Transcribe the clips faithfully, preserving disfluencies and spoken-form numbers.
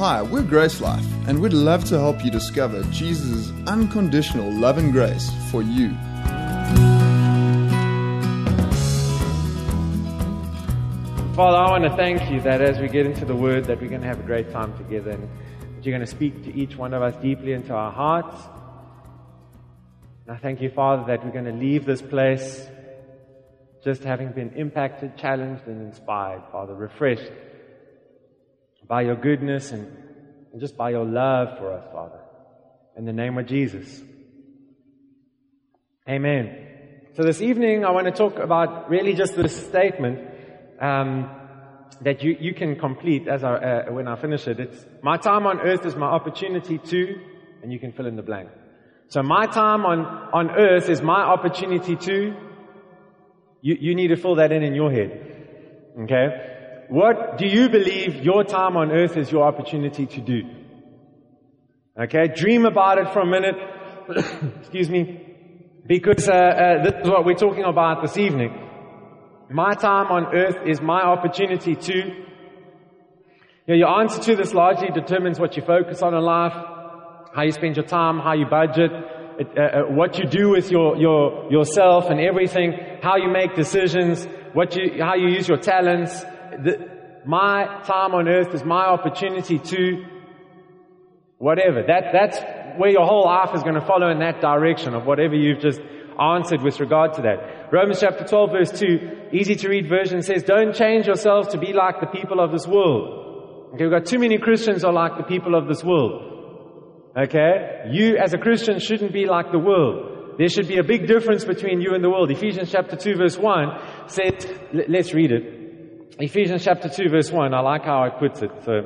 Hi, we're Grace Life, and we'd love to help you discover Jesus' unconditional love and grace for you. Father, I want to thank you that as we get into the Word, that we're going to have a great time together, and that you're going to speak to each one of us deeply into our hearts. And I thank you, Father, that we're going to leave this place just having been impacted, challenged, and inspired, Father, refreshed by your goodness and, and just by your love for us, Father. In the name of Jesus. Amen. So this evening I want to talk about really just this statement um, that you, you can complete as I, uh, when I finish it. It's, my time on earth is my opportunity to, and you can fill in the blank. So my time on, on earth is my opportunity to, you, you need to fill that in in your head. Okay? What do you believe your time on earth is your opportunity to do? Okay, dream about it for a minute. Excuse me. Because uh, uh, this is what we're talking about this evening. My time on earth is my opportunity to... You know, your answer to this largely determines what you focus on in life, how you spend your time, how you budget, it, uh, uh, what you do with your, your yourself and everything, how you make decisions, what you, how you use your talents. The, my time on earth is my opportunity to whatever. That, that's where your whole life is going to follow in that direction of whatever you've just answered with regard to that. Romans chapter twelve verse two, easy to read version says, don't change yourselves to be like the people of this world. Okay, we've got too many Christians are like the people of this world. Okay? You as a Christian shouldn't be like the world. There should be a big difference between you and the world. Ephesians chapter two verse one says, let's read it. Ephesians chapter two verse one, I like how it puts it, so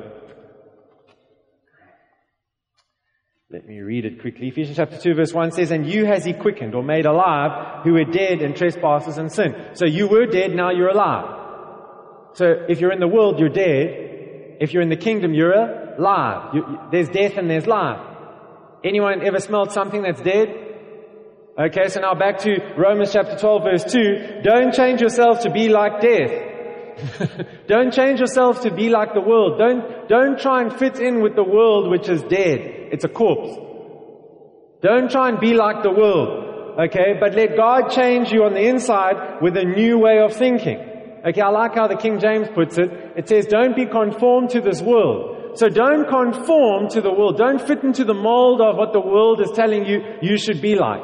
let me read it quickly. Ephesians chapter two verse one says, and you has he quickened or made alive who were dead in trespasses and sin. So you were dead, now you're alive. So if you're in the world, you're dead. If you're in the kingdom, you're alive. You, there's death and there's life. Anyone ever smelled something that's dead? Okay, so now back to Romans chapter twelve verse two. Don't change yourselves to be like death. Don't change yourselves to be like the world. Don't, don't try and fit in with the world which is dead. It's a corpse. Don't try and be like the world. Okay, but let God change you on the inside with a new way of thinking. Okay, I like how the King James puts it. It says, don't be conformed to this world. So don't conform to the world. Don't fit into the mold of what the world is telling you you should be like.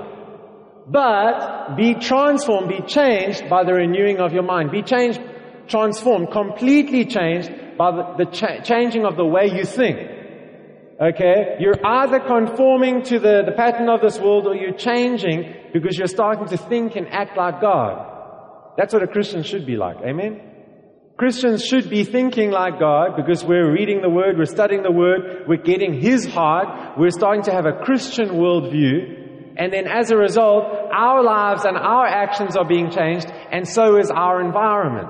But be transformed, be changed by the renewing of your mind. Be changed, transformed, completely changed by the, the cha- changing of the way you think. Okay? You're either conforming to the, the pattern of this world, or you're changing because you're starting to think and act like God. That's what a Christian should be like. Amen? Christians should be thinking like God because we're reading the Word, we're studying the Word, we're getting His heart, we're starting to have a Christian worldview, and then as a result, our lives and our actions are being changed, and so is our environment.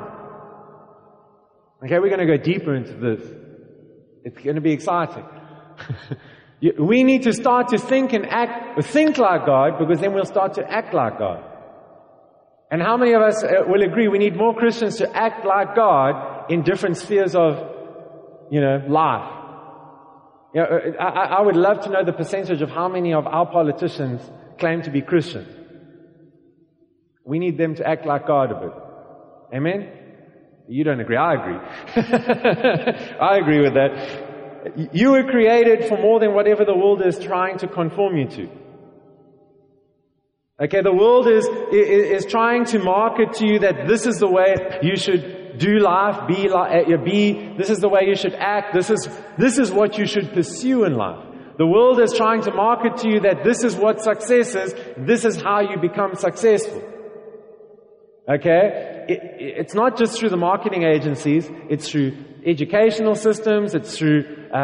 Okay, we're going to go deeper into this. It's going to be exciting. We need to start to think and act, think like God, because then we'll start to act like God. And how many of us will agree we need more Christians to act like God in different spheres of, you know, life? You know, I, I would love to know the percentage of how many of our politicians claim to be Christians. We need them to act like God a bit. Amen? You don't agree. I agree. I agree with that. You were created for more than whatever the world is trying to conform you to. Okay, the world is, is, is trying to market to you that this is the way you should do life, be like, be, this is the way you should act, this is, this is what you should pursue in life. The world is trying to market to you that this is what success is, this is how you become successful. Okay? It, it's not just through the marketing agencies, it's through educational systems, it's through uh, uh,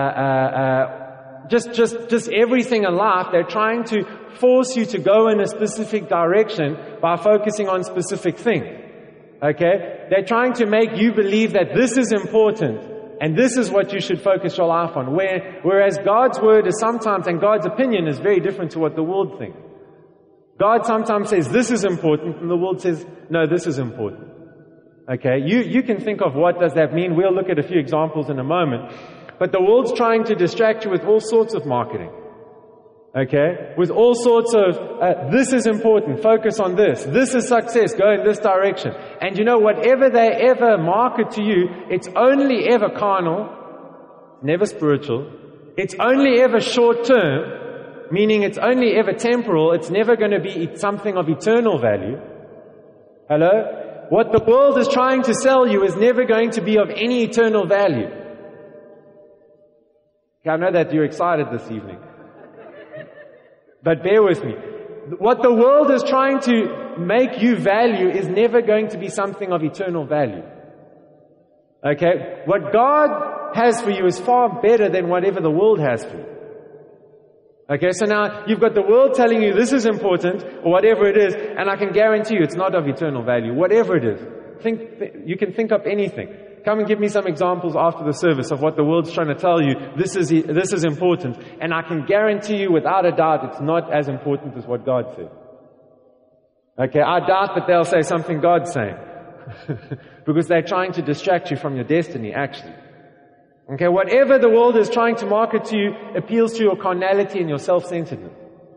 uh, just, just, just everything in life. They're trying to force you to go in a specific direction by focusing on specific things. Okay? They're trying to make you believe that this is important and this is what you should focus your life on. Where, whereas God's word is sometimes, and God's opinion is very different to what the world thinks. God sometimes says this is important, and the world says, no, this is important. Okay, you, you can think of what does that mean. We'll look at a few examples in a moment. But the world's trying to distract you with all sorts of marketing. Okay? With all sorts of, uh, this is important, focus on this. This is success, go in this direction. And you know, whatever they ever market to you, it's only ever carnal, never spiritual. It's only ever short term, meaning it's only ever temporal. It's never going to be something of eternal value. Hello? What the world is trying to sell you is never going to be of any eternal value. Okay, I know that you're excited this evening. But bear with me. What the world is trying to make you value is never going to be something of eternal value. Okay? What God has for you is far better than whatever the world has for you. Okay, so now you've got the world telling you this is important, or whatever it is, and I can guarantee you it's not of eternal value, whatever it is. Think, th- you can think up anything. Come and give me some examples after the service of what the world's trying to tell you, this is, this is important, and I can guarantee you without a doubt it's not as important as what God said. Okay, I doubt that they'll say something God's saying. Because they're trying to distract you from your destiny, actually. Okay, whatever the world is trying to market to you appeals to your carnality and your self-centeredness.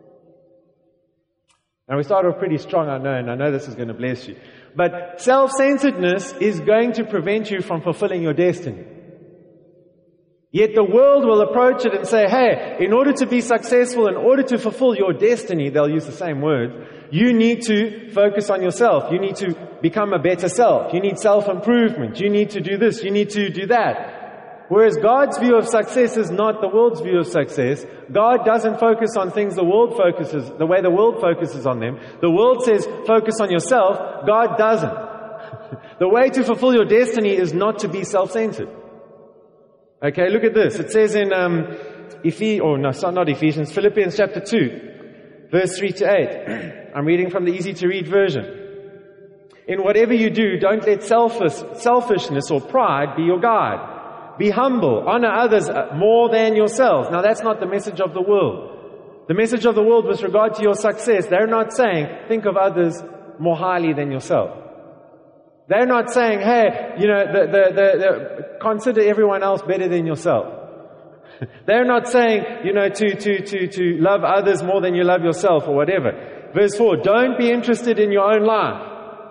Now we start off pretty strong, I know, and I know this is going to bless you. But self-centeredness is going to prevent you from fulfilling your destiny. Yet the world will approach it and say, hey, in order to be successful, in order to fulfill your destiny, they'll use the same words, you need to focus on yourself. You need to become a better self. You need self-improvement. You need to do this. You need to do that. Whereas God's view of success is not the world's view of success. God doesn't focus on things the world focuses, the way the world focuses on them. The world says, focus on yourself. God doesn't. The way to fulfill your destiny is not to be self-centered. Okay, look at this. It says in, um, Ephes- oh no, not Ephesians, Philippians chapter two, verse three to eight. I'm reading from the easy to read version. In whatever you do, don't let selfish, selfishness or pride be your guide. Be humble. Honor others more than yourselves. Now that's not the message of the world. The message of the world with regard to your success, they're not saying, think of others more highly than yourself. They're not saying, hey, you know, the, the, the, the, consider everyone else better than yourself. They're not saying, you know, to, to, to, to love others more than you love yourself or whatever. Verse four, don't be interested in your own life.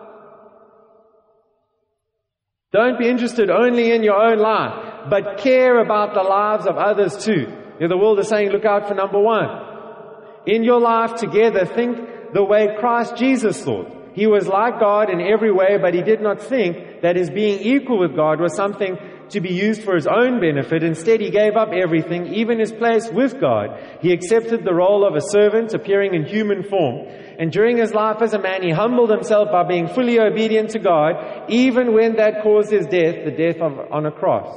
Don't be interested only in your own life, but care about the lives of others too. You know, the world is saying, look out for number one. In your life together, think the way Christ Jesus thought. He was like God in every way, but he did not think that his being equal with God was something to be used for his own benefit. Instead, he gave up everything, even his place with God. He accepted the role of a servant, appearing in human form. And during his life as a man, he humbled himself by being fully obedient to God, even when that caused his death, the death of, on a cross.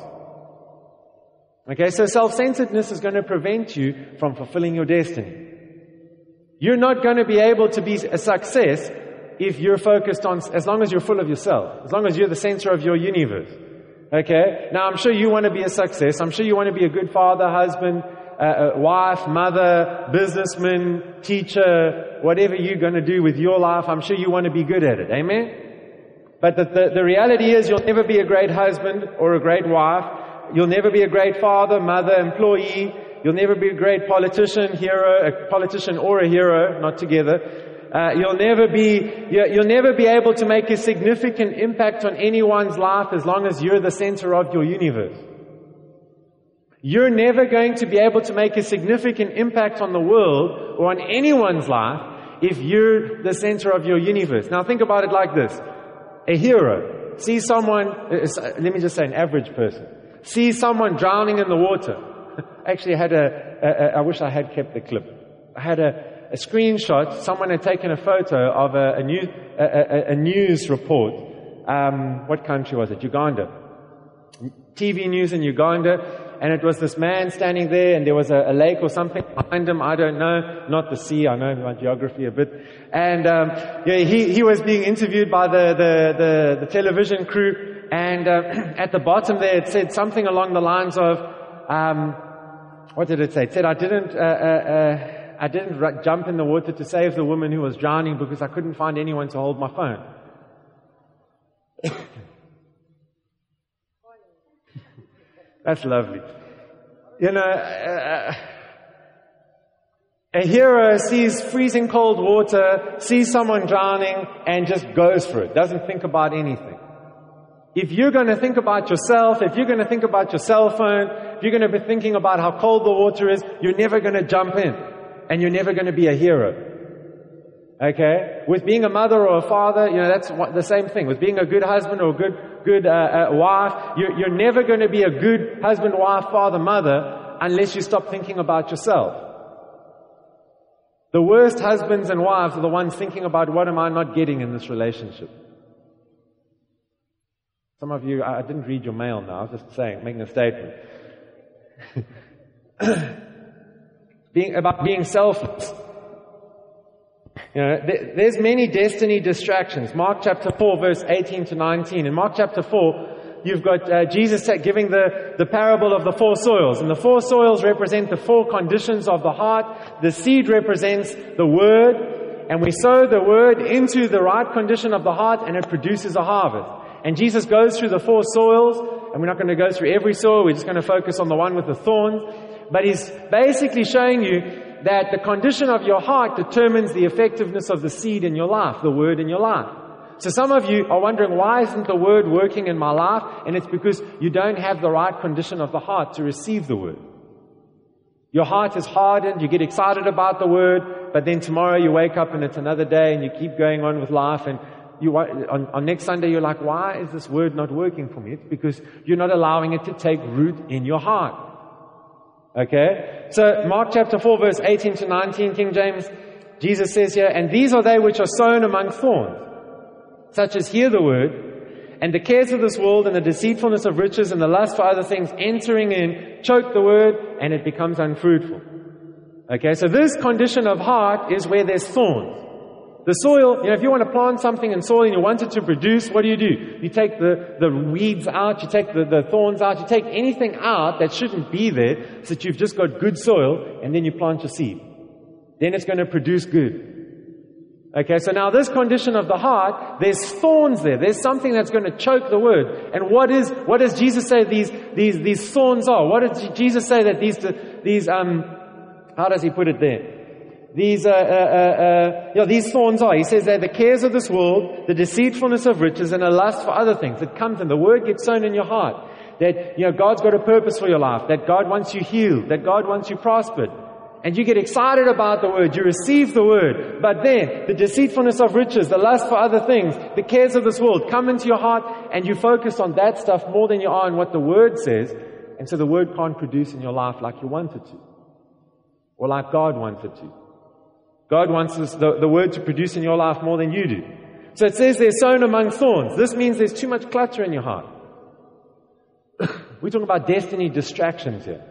Okay, so self-centeredness is going to prevent you from fulfilling your destiny. You're not going to be able to be a success if you're focused on, as long as you're full of yourself, as long as you're the center of your universe. Okay? Now, I'm sure you want to be a success. I'm sure you want to be a good father, husband, uh, wife, mother, businessman, teacher, whatever you're going to do with your life. I'm sure you want to be good at it. Amen? But the, the, the reality is you'll never be a great husband or a great wife. You'll never be a great father, mother, employee. You'll never be a great politician, hero, a politician or a hero, not together. Uh, you'll never be, you'll never be able to make a significant impact on anyone's life as long as you're the center of your universe. You're never going to be able to make a significant impact on the world or on anyone's life if you're the center of your universe. Now think about it like this. A hero sees someone, let me just say an average person, sees someone drowning in the water. Actually, I had a, a, a I wish I had kept the clip. I had a A screenshot, someone had taken a photo of a, a, news, a, a, a news report. Um, what country was it? Uganda. T V news in Uganda. And it was this man standing there, and there was a, a lake or something behind him. I don't know. Not the sea. I know my geography a bit. And um, yeah, he, he was being interviewed by the, the, the, the television crew. And uh, at the bottom there, it said something along the lines of, um, what did it say? It said, I didn't... Uh, uh, uh, I didn't r- jump in the water to save the woman who was drowning because I couldn't find anyone to hold my phone. That's lovely. You know, uh, a hero sees freezing cold water, sees someone drowning, and just goes for it, doesn't think about anything. If you're going to think about yourself, if you're going to think about your cell phone, if you're going to be thinking about how cold the water is, you're never going to jump in, and you're never going to be a hero. Okay? With being a mother or a father, you know, that's what, the same thing. With being a good husband or a good, good uh, uh, wife, you're, you're never going to be a good husband, wife, father, mother, unless you stop thinking about yourself. The worst husbands and wives are the ones thinking about, what am I not getting in this relationship? Some of you, I didn't read your mail now, I was just saying, making a statement. being, about being selfless. You know, there, there's many destiny distractions. Mark chapter four, verse eighteen to nineteen. In Mark chapter four, you've got uh, Jesus giving the, the parable of the four soils. And the four soils represent the four conditions of the heart. The seed represents the word. And we sow the word into the right condition of the heart, and it produces a harvest. And Jesus goes through the four soils, and we're not going to go through every soil. We're just going to focus on the one with the thorns. But he's basically showing you that the condition of your heart determines the effectiveness of the seed in your life, the word in your life. So some of you are wondering, why isn't the word working in my life? And it's because you don't have the right condition of the heart to receive the word. Your heart is hardened, you get excited about the word, but then tomorrow you wake up and it's another day and you keep going on with life, and you on, on next Sunday you're like, why is this word not working for me? It's because you're not allowing it to take root in your heart. Okay? So Mark chapter four, verse eighteen to nineteen, King James, Jesus says here, and these are they which are sown among thorns, such as hear the word, and the cares of this world and the deceitfulness of riches and the lust for other things entering in, choke the word, and it becomes unfruitful. Okay, so this condition of heart is where there's thorns. The soil, you know, if you want to plant something in soil and you want it to produce, what do you do? You take the, the weeds out, you take the, the thorns out, you take anything out that shouldn't be there, so that you've just got good soil, and then you plant your seed. Then it's going to produce good. Okay, so now this condition of the heart, there's thorns there. There's something that's going to choke the word. And what is, what does Jesus say these, these, these thorns are? What does Jesus say that these, these, um, how does he put it there? These, uh, uh, uh, yeah, these thorns are. He says they're the cares of this world, the deceitfulness of riches, and a lust for other things. It comes in. The word gets sown in your heart. That, you know, God's got a purpose for your life. That God wants you healed. That God wants you prospered. And you get excited about the word. You receive the word. But then, the deceitfulness of riches, the lust for other things, the cares of this world come into your heart, and you focus on that stuff more than you are on what the word says. And so the word can't produce in your life like you want it to. Or like God wants it to. God wants this, the, the word to produce in your life more than you do. So it says they're sown among thorns. This means there's too much clutter in your heart. We're talking about destiny distractions here.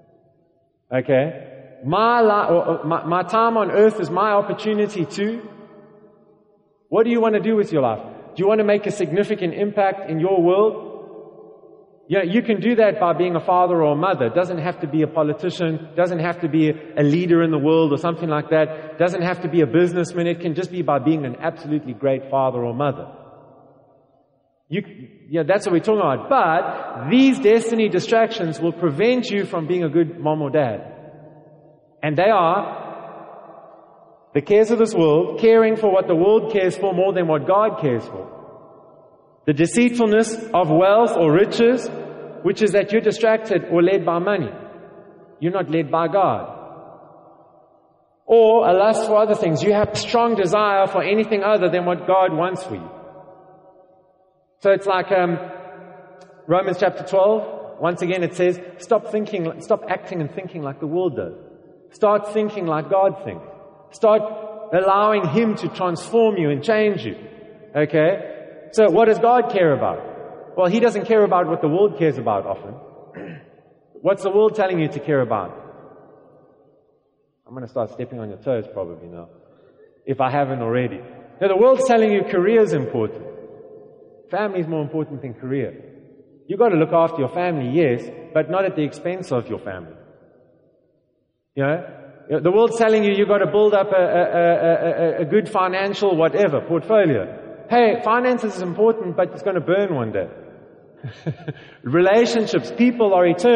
Okay? My, li- or, or my, my time on earth is my opportunity to. What do you want to do with your life? Do you want to make a significant impact in your world? Yeah, you can do that by being a father or a mother. It doesn't have to be a politician. It doesn't have to be a leader in the world or something like that. It doesn't have to be a businessman. It can just be by being an absolutely great father or mother. You, yeah, that's what we're talking about. But these destiny distractions will prevent you from being a good mom or dad. And they are the cares of this world, caring for what the world cares for more than what God cares for. The deceitfulness of wealth or riches, which is that you're distracted or led by money. You're not led by God. Or a lust for other things. You have a strong desire for anything other than what God wants for you. So it's like um, Romans chapter twelve. Once again it says, stop thinking, stop acting and thinking like the world does. Start thinking like God thinks. Start allowing Him to transform you and change you. Okay? So what does God care about? Well, He doesn't care about what the world cares about often. What's the world telling you to care about? I'm going to start stepping on your toes probably now, if I haven't already. Now, the world's telling you career is important. Family is more important than career. You've got to look after your family, yes, but not at the expense of your family. You know? The world's telling you you've got to build up a, a, a, a, a good financial whatever, portfolio. Hey, finances is important, but it's going to burn one day. Relationships, people are eternal.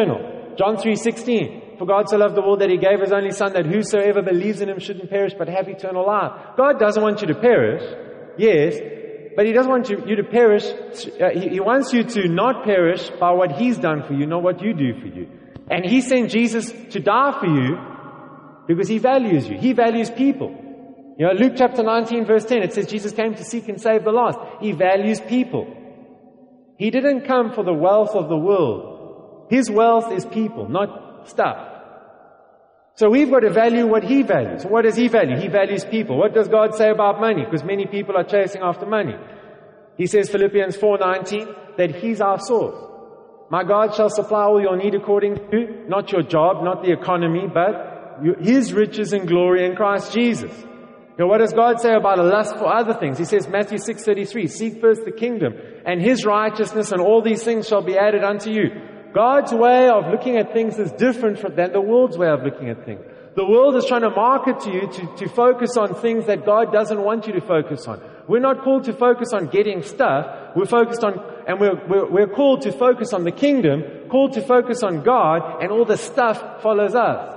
John three sixteen. For God so loved the world that He gave His only Son, that whosoever believes in Him shouldn't perish but have eternal life. God doesn't want you to perish, yes, but He doesn't want you, you to perish. Uh, he, he wants you to not perish by what He's done for you, not what you do for you. And He sent Jesus to die for you because He values you. He values people. You know, Luke chapter nineteen verse ten, it says Jesus came to seek and save the lost. He values people. He didn't come for the wealth of the world. His wealth is people, not stuff. So we've got to value what He values. What does He value? He values people. What does God say about money? Because many people are chasing after money. He says, Philippians four nineteen, that He's our source. My God shall supply all your need according to, not your job, not the economy, but His riches and glory in Christ Jesus. Now, what does God say about a lust for other things? He says, Matthew six thirty-three, seek first the kingdom and His righteousness, and all these things shall be added unto you. God's way of looking at things is different from, than the world's way of looking at things. The world is trying to market to you to, to focus on things that God doesn't want you to focus on. We're not called to focus on getting stuff. We're focused on, and we're, we're, we're called to focus on the kingdom, called to focus on God, and all the stuff follows us.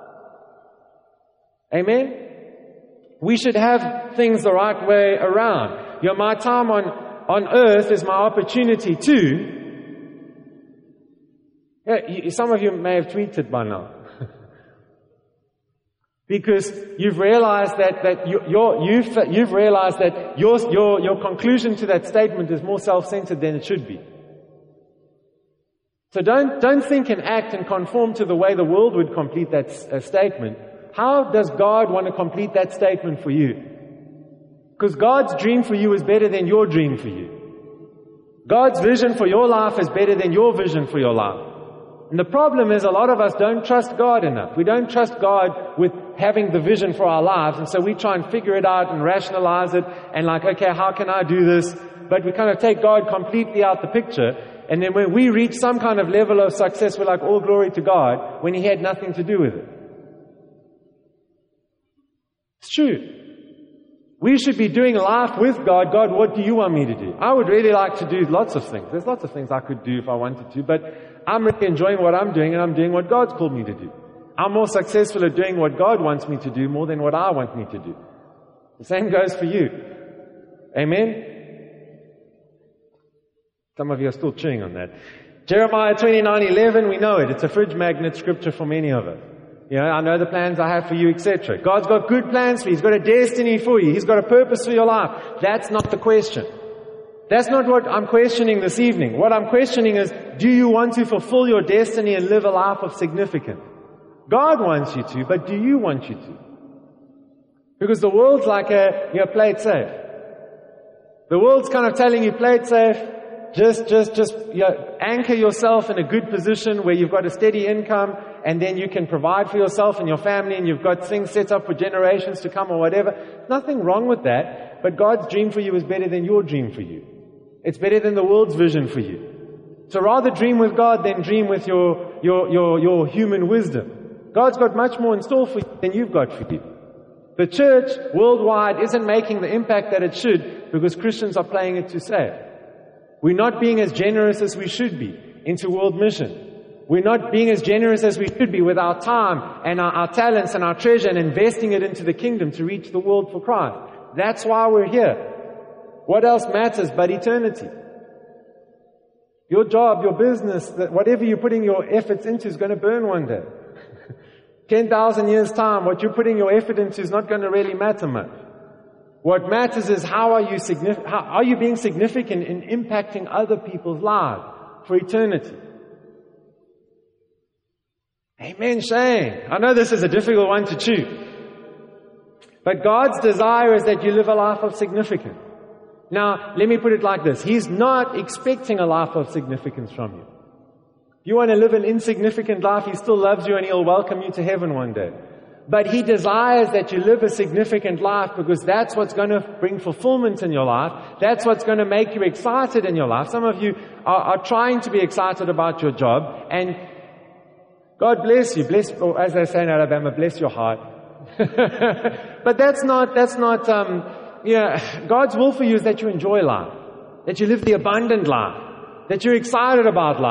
Amen? We should have things the right way around. You know, my time on, on earth is my opportunity to. Yeah, you, some of you may have tweeted by now. Because you've realized that, that you, you're, you've, you've realized that your, your, your conclusion to that statement is more self-centered than it should be. So don't, don't think and act and conform to the way the world would complete that uh, statement. How does God want to complete that statement for you? Because God's dream for you is better than your dream for you. God's vision for your life is better than your vision for your life. And the problem is a lot of us don't trust God enough. We don't trust God with having the vision for our lives. And so we try and figure it out and rationalize it and like, okay, how can I do this? But we kind of take God completely out the picture. And then when we reach some kind of level of success, we're like, all glory to God, when He had nothing to do with it. It's true. We should be doing life with God. God, what do you want me to do? I would really like to do lots of things. There's lots of things I could do if I wanted to, but I'm really enjoying what I'm doing, and I'm doing what God's called me to do. I'm more successful at doing what God wants me to do more than what I want me to do. The same goes for you. Amen? Some of you are still chewing on that. Jeremiah twenty-nine eleven, we know it. It's a fridge magnet scripture for many of us. You know, I know the plans I have for you, et cetera. God's got good plans for you. He's got a destiny for you. He's got a purpose for your life. That's not the question. That's not what I'm questioning this evening. What I'm questioning is, do you want to fulfill your destiny and live a life of significance? God wants you to, but do you want you to? Because the world's like a, you know, play it safe. The world's kind of telling you, play it safe. Just, just, just, you know, anchor yourself in a good position where you've got a steady income, and then you can provide for yourself and your family, and you've got things set up for generations to come or whatever. Nothing wrong with that, but God's dream for you is better than your dream for you. It's better than the world's vision for you. So rather dream with God than dream with your, your, your, your human wisdom. God's got much more in store for you than you've got for you. The church worldwide isn't making the impact that it should because Christians are playing it too safe. We're not being as generous as we should be into world mission. We're not being as generous as we should be with our time and our, our talents and our treasure and investing it into the kingdom to reach the world for Christ. That's why we're here. What else matters but eternity? Your job, your business, that whatever you're putting your efforts into is going to burn one day. ten thousand years time, what you're putting your effort into is not going to really matter much. What matters is how are you significant, how are you being significant in impacting other people's lives for eternity? Amen, Shane. I know this is a difficult one to chew. But God's desire is that you live a life of significance. Now, let me put it like this. He's not expecting a life of significance from you. If you want to live an insignificant life, He still loves you and He'll welcome you to heaven one day. But He desires that you live a significant life because that's what's going to bring fulfillment in your life. That's what's going to make you excited in your life. Some of you are, are trying to be excited about your job, and God bless you. Bless, or as they say in Alabama, bless your heart. But that's not, that's not, um, yeah, God's will for you is that you enjoy life, that you live the abundant life, that you're excited about life.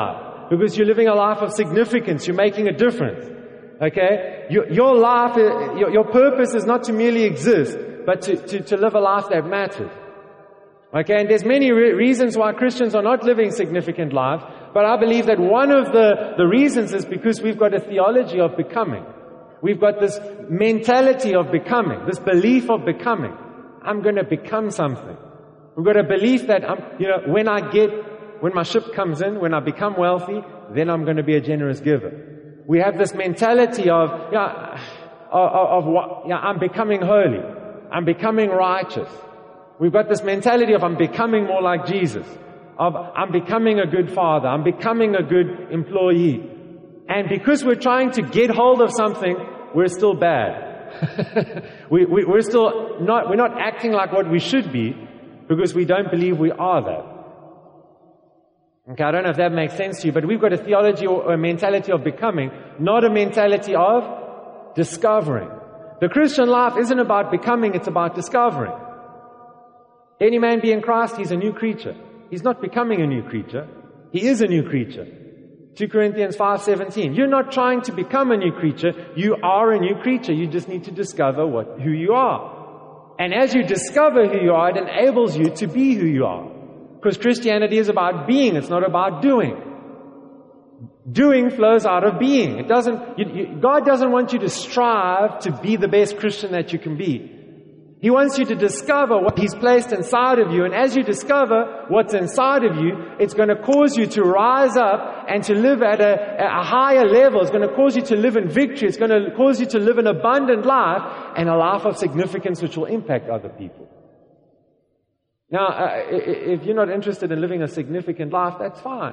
Because you're living a life of significance. You're making a difference. Okay? Your, your life, your, your purpose is not to merely exist, but to, to, to live a life that matters. Okay? And there's many re- reasons why Christians are not living significant lives, but I believe that one of the, the reasons is because we've got a theology of becoming. We've got this mentality of becoming, this belief of becoming. I'm going to become something. We've got a belief that, I'm, you know, when I get, when my ship comes in, when I become wealthy, then I'm going to be a generous giver. We have this mentality of, yeah, of, of what, yeah, I'm becoming holy. I'm becoming righteous. We've got this mentality of I'm becoming more like Jesus. Of I'm becoming a good father. I'm becoming a good employee. And because we're trying to get hold of something, we're still bad. we, we, we're still not, we're not acting like what we should be because we don't believe we are that. Okay, I don't know if that makes sense to you, but we've got a theology or a mentality of becoming, not a mentality of discovering. The Christian life isn't about becoming, it's about discovering. Any man be in Christ, he's a new creature. He's not becoming a new creature. He is a new creature. Second Corinthians five seventeen. You're not trying to become a new creature. You are a new creature. You just need to discover what, who you are. And as you discover who you are, it enables you to be who you are. Because Christianity is about being. It's not about doing. Doing flows out of being. It doesn't, you, you, God doesn't want you to strive to be the best Christian that you can be. He wants you to discover what He's placed inside of you. And as you discover what's inside of you, it's going to cause you to rise up and to live at a, a higher level. It's going to cause you to live in victory. It's going to cause you to live an abundant life and a life of significance which will impact other people. Now, uh, if you're not interested in living a significant life, that's fine.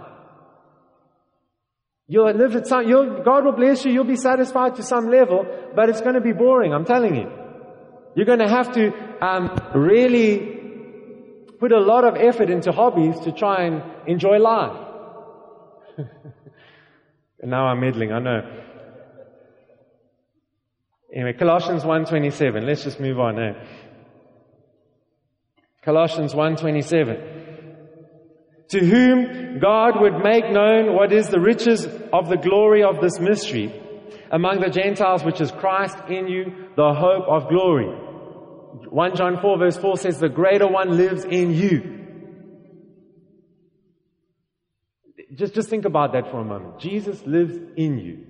You'll live at some, you'll, God will bless you, you'll be satisfied to some level, but it's going to be boring, I'm telling you. You're going to have to um, really put a lot of effort into hobbies to try and enjoy life. And now I'm meddling, I know. Anyway, Colossians one twenty-seven, let's just move on now. Colossians one twenty-seven. To whom God would make known what is the riches of the glory of this mystery among the Gentiles, which is Christ in you, the hope of glory. First John four verse four says, the greater one lives in you. Just, just think about that for a moment. Jesus lives in you.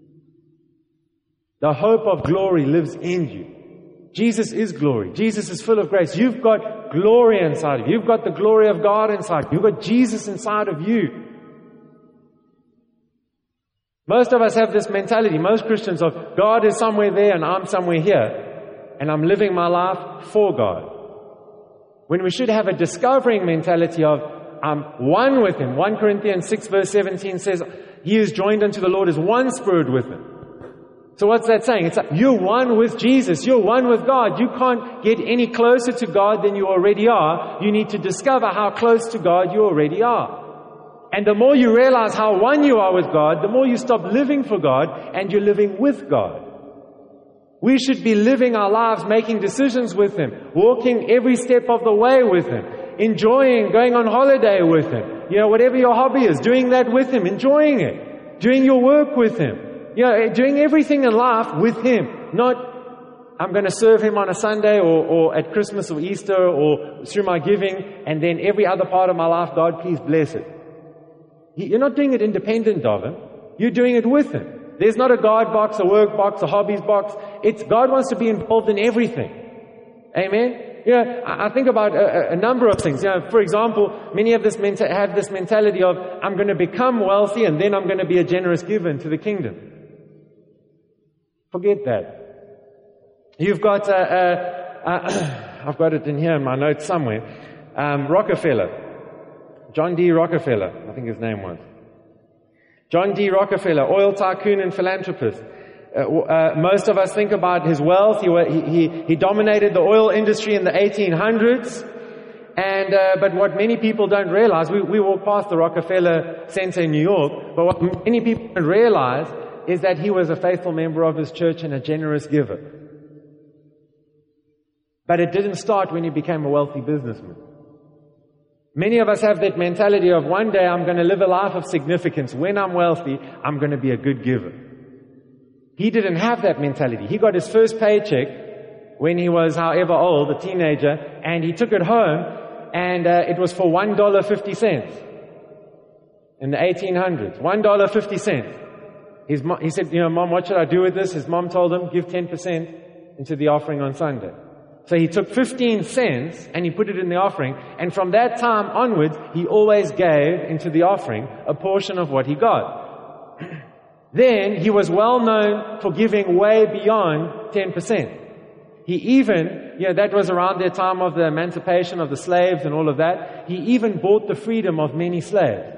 The hope of glory lives in you. Jesus is glory. Jesus is full of grace. You've got glory inside of you. You've got the glory of God inside of you. You've got Jesus inside of you. Most of us have this mentality, most Christians, of God is somewhere there and I'm somewhere here. And I'm living my life for God. When we should have a discovering mentality of, I'm one with Him. First Corinthians six verse seventeen says, He is joined unto the Lord as one spirit with Him. So what's that saying? It's like you're one with Jesus. You're one with God. You can't get any closer to God than you already are. You need to discover how close to God you already are. And the more you realize how one you are with God, the more you stop living for God and you're living with God. We should be living our lives, making decisions with Him, walking every step of the way with Him, enjoying going on holiday with Him. You know, whatever your hobby is, doing that with Him, enjoying it, doing your work with Him. You know, doing everything in life with Him. Not, I'm going to serve Him on a Sunday or, or at Christmas or Easter or through my giving, and then every other part of my life, God, please bless it. You're not doing it independent of Him. You're doing it with Him. There's not a God box, a work box, a hobbies box. It's God wants to be involved in everything. Amen? You know, I think about a, a number of things. You know, for example, many of this menta- have this mentality of, I'm going to become wealthy and then I'm going to be a generous giver into the kingdom. Forget that. You've got, uh, uh, uh, I've got it in here in my notes somewhere, um, Rockefeller. John D. Rockefeller, I think his name was. John D. Rockefeller, oil tycoon and philanthropist. Uh, uh, most of us think about his wealth. He, he, he dominated the oil industry in the eighteen hundreds. And, uh, but what many people don't realize, we, we walk past the Rockefeller Center in New York, but what many people don't realize is that he was a faithful member of his church and a generous giver. But it didn't start when he became a wealthy businessman. Many of us have that mentality of one day I'm going to live a life of significance. When I'm wealthy, I'm going to be a good giver. He didn't have that mentality. He got his first paycheck when he was however old, a teenager, and he took it home, and uh, it was for one dollar and fifty cents in the eighteen hundreds. one dollar and fifty cents. His mom, he said, you know, Mom, what should I do with this? His mom told him, give ten percent into the offering on Sunday. So he took fifteen cents and he put it in the offering, and from that time onwards, he always gave into the offering a portion of what he got. Then he was well known for giving way beyond ten percent. He even, you know, that was around the time of the emancipation of the slaves and all of that. He even bought the freedom of many slaves.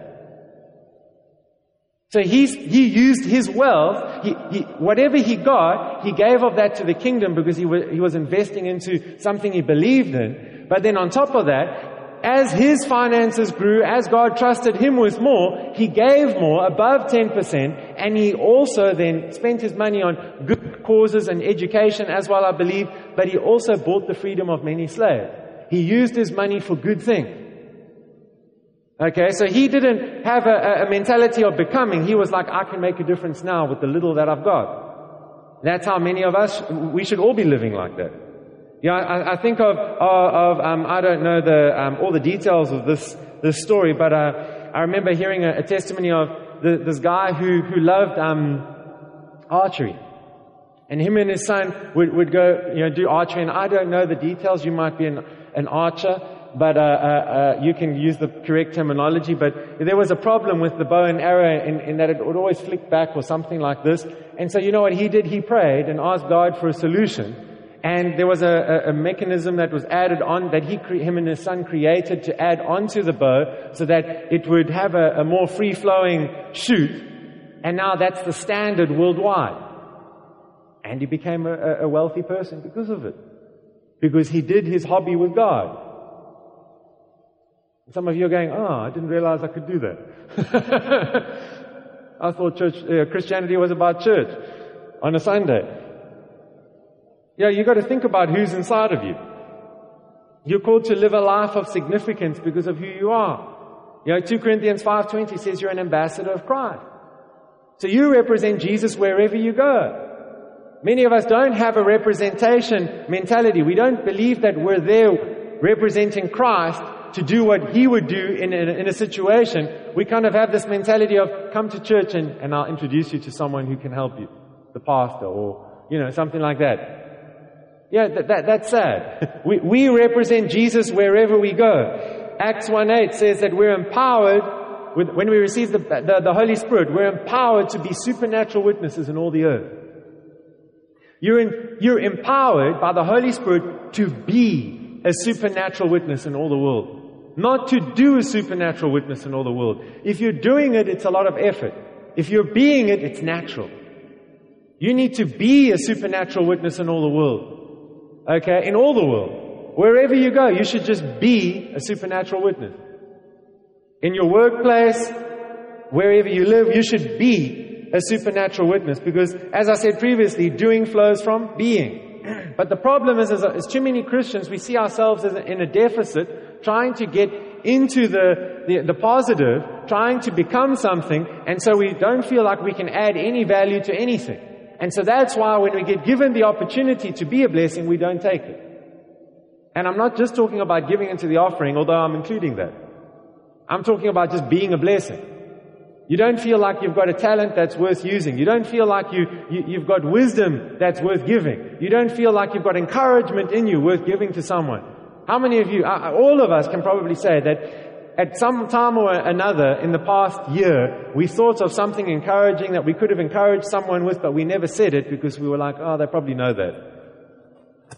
So he's, he used his wealth, he, he, whatever he got, he gave of that to the kingdom because he was, he was investing into something he believed in. But then on top of that, as his finances grew, as God trusted him with more, he gave more, above ten percent, and he also then spent his money on good causes and education as well, I believe, but he also bought the freedom of many slaves. He used his money for good things. Okay, so he didn't have a, a mentality of becoming. He was like, I can make a difference now with the little that I've got. That's how many of us, we should all be living like that. Yeah, I, I think of, of, of um, I don't know the um, all the details of this this story, but uh, I remember hearing a, a testimony of the, this guy who who loved um, archery, and him and his son would would go, you know, do archery. And I don't know the details. You might be an an archer, but uh, uh, uh, you can use the correct terminology. But there was a problem with the bow and arrow in, in that it would always flick back or something like this. And so you know what he did? He prayed and asked God for a solution. And there was a, a, a mechanism that was added on, that he, him and his son created to add onto the bow so that it would have a, a more free-flowing shoot. And now that's the standard worldwide. And he became a, a wealthy person because of it. Because he did his hobby with God. Some of you are going, oh, I didn't realize I could do that. I thought church, uh, Christianity was about church on a Sunday. Yeah, you got to think about who's inside of you. You're called to live a life of significance because of who you are. You know, Second Corinthians five twenty says you're an ambassador of Christ. So you represent Jesus wherever you go. Many of us don't have a representation mentality. We don't believe that we're there representing Christ to do what He would do in a, in a situation. We kind of have this mentality of, come to church and, and I'll introduce you to someone who can help you. The pastor or, you know, something like that. Yeah, that, that, that's sad. We, we represent Jesus wherever we go. Acts one eight says that we're empowered, with, when we receive the, the, the Holy Spirit, we're empowered to be supernatural witnesses in all the earth. You're, in, you're empowered by the Holy Spirit to be a supernatural witness in all the world. Not to do a supernatural witness in all the world. If you're doing it, it's a lot of effort. If you're being it, it's natural. You need to be a supernatural witness in all the world. Okay, in all the world. Wherever you go, you should just be a supernatural witness. In your workplace, wherever you live, you should be a supernatural witness. Because, as I said previously, doing flows from being. But the problem is, as, as too many Christians, we see ourselves as in a deficit, trying to get into the, the, the positive, trying to become something, and so we don't feel like we can add any value to anything. And so that's why when we get given the opportunity to be a blessing, we don't take it. And I'm not just talking about giving into the offering, although I'm including that. I'm talking about just being a blessing. You don't feel like you've got a talent that's worth using. You don't feel like you, you, you've got wisdom that's worth giving. You don't feel like you've got encouragement in you worth giving to someone. How many of you, uh, all of us can probably say that at some time or another in the past year, we thought of something encouraging that we could have encouraged someone with, but we never said it because we were like, oh, they probably know that.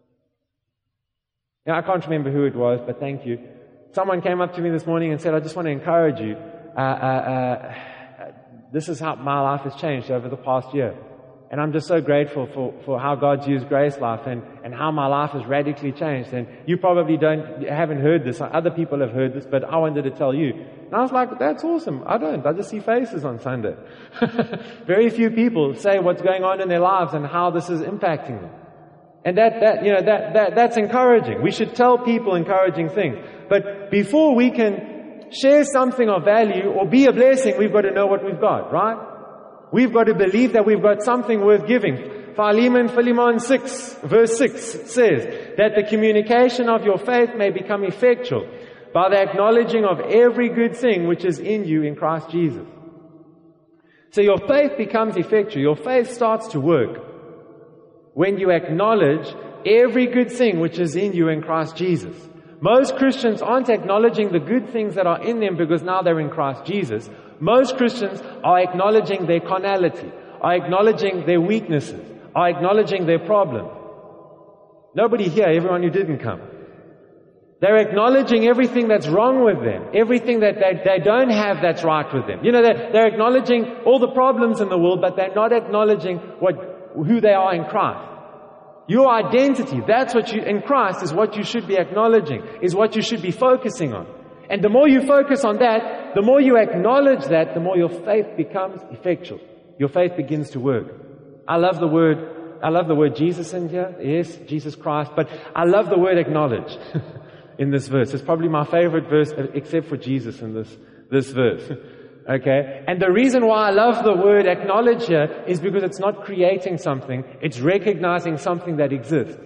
Yeah, I can't remember who it was, but thank you. Someone came up to me this morning and said, I just want to encourage you. Uh, uh, uh, this is how my life has changed over the past year. And I'm just so grateful for, for how God's used Grace Life and, and how my life has radically changed. And you probably don't, haven't heard this. Other people have heard this, but I wanted to tell you. And I was like, that's awesome. I don't. I just see faces on Sunday. Very few people say what's going on in their lives and how this is impacting them. And that, that, you know, that, that, that's encouraging. We should tell people encouraging things. But before we can share something of value or be a blessing, we've got to know what we've got, right? We've got to believe that we've got something worth giving. Philemon, Philemon six, verse six says that the communication of your faith may become effectual by the acknowledging of every good thing which is in you in Christ Jesus. So your faith becomes effectual. Your faith starts to work when you acknowledge every good thing which is in you in Christ Jesus. Most Christians aren't acknowledging the good things that are in them because now they're in Christ Jesus. Most Christians are acknowledging their carnality, are acknowledging their weaknesses, are acknowledging their problem. Nobody here, everyone who didn't come. They're acknowledging everything that's wrong with them, everything that they, they don't have that's right with them. You know, they're, they're acknowledging all the problems in the world, but they're not acknowledging what, who they are in Christ. Your identity, that's what you, in Christ, is what you should be acknowledging, is what you should be focusing on. And the more you focus on that, the more you acknowledge that, the more your faith becomes effectual. Your faith begins to work. I love the word, I love the word Jesus in here. Yes, Jesus Christ. But I love the word acknowledge in this verse. It's probably my favorite verse except for Jesus in this, this verse. Okay? And the reason why I love the word acknowledge here is because it's not creating something. It's recognizing something that exists.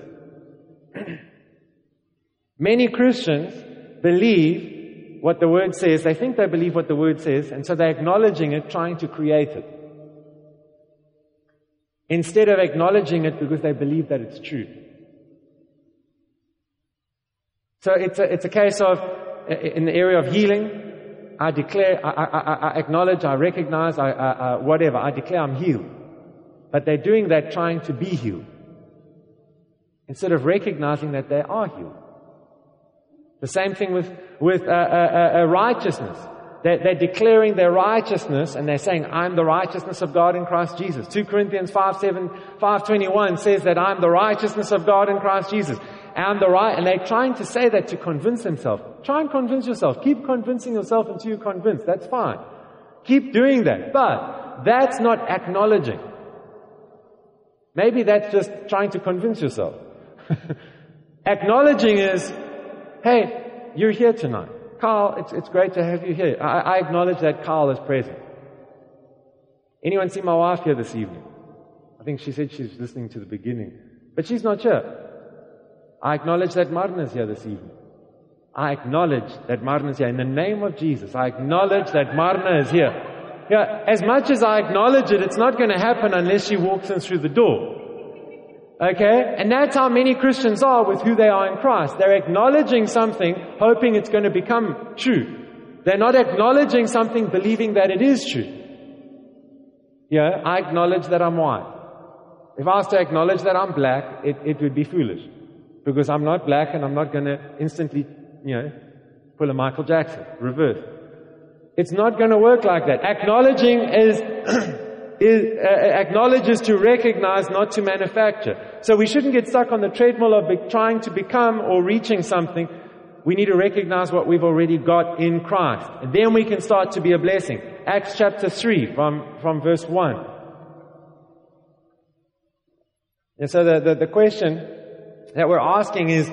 Many Christians believe what the word says. They think they believe what the word says, and so they're acknowledging it, trying to create it, instead of acknowledging it because they believe that it's true. So it's a, it's a case of, in the area of healing, I declare, I, I, I acknowledge, I recognize, I, I, I, whatever, I declare I'm healed. But they're doing that trying to be healed, instead of recognizing that they are healed. The same thing with, with uh, uh, uh, righteousness. They're, they're declaring their righteousness, and they're saying, I'm the righteousness of God in Christ Jesus. Second Corinthians five seven, five twenty-one says that I'm the righteousness of God in Christ Jesus. I'm the right, and they're trying to say that to convince themselves. Try and convince yourself. Keep convincing yourself until you're convinced. That's fine. Keep doing that. But that's not acknowledging. Maybe that's just trying to convince yourself. Acknowledging is, hey, you're here tonight. Carl, it's, it's great to have you here. I, I acknowledge that Carl is present. Anyone see my wife here this evening? I think she said she's listening to the beginning. But she's not here. I acknowledge that Martin is here this evening. I acknowledge that Martin is here. In the name of Jesus, I acknowledge that Martin is here. Yeah, as much as I acknowledge it, it's not going to happen unless she walks in through the door. Okay? And that's how many Christians are with who they are in Christ. They're acknowledging something, hoping it's going to become true. They're not acknowledging something, believing that it is true. Yeah, I acknowledge that I'm white. If I was to acknowledge that I'm black, it, it would be foolish. Because I'm not black, and I'm not going to instantly, you know, pull a Michael Jackson, reverse. It's not going to work like that. Acknowledging is, is uh, acknowledges to recognize, not to manufacture. So we shouldn't get stuck on the treadmill of be- trying to become or reaching something. We need to recognize what we've already got in Christ. And then we can start to be a blessing. Acts chapter three, from, from verse one. And so the, the, the question that we're asking is,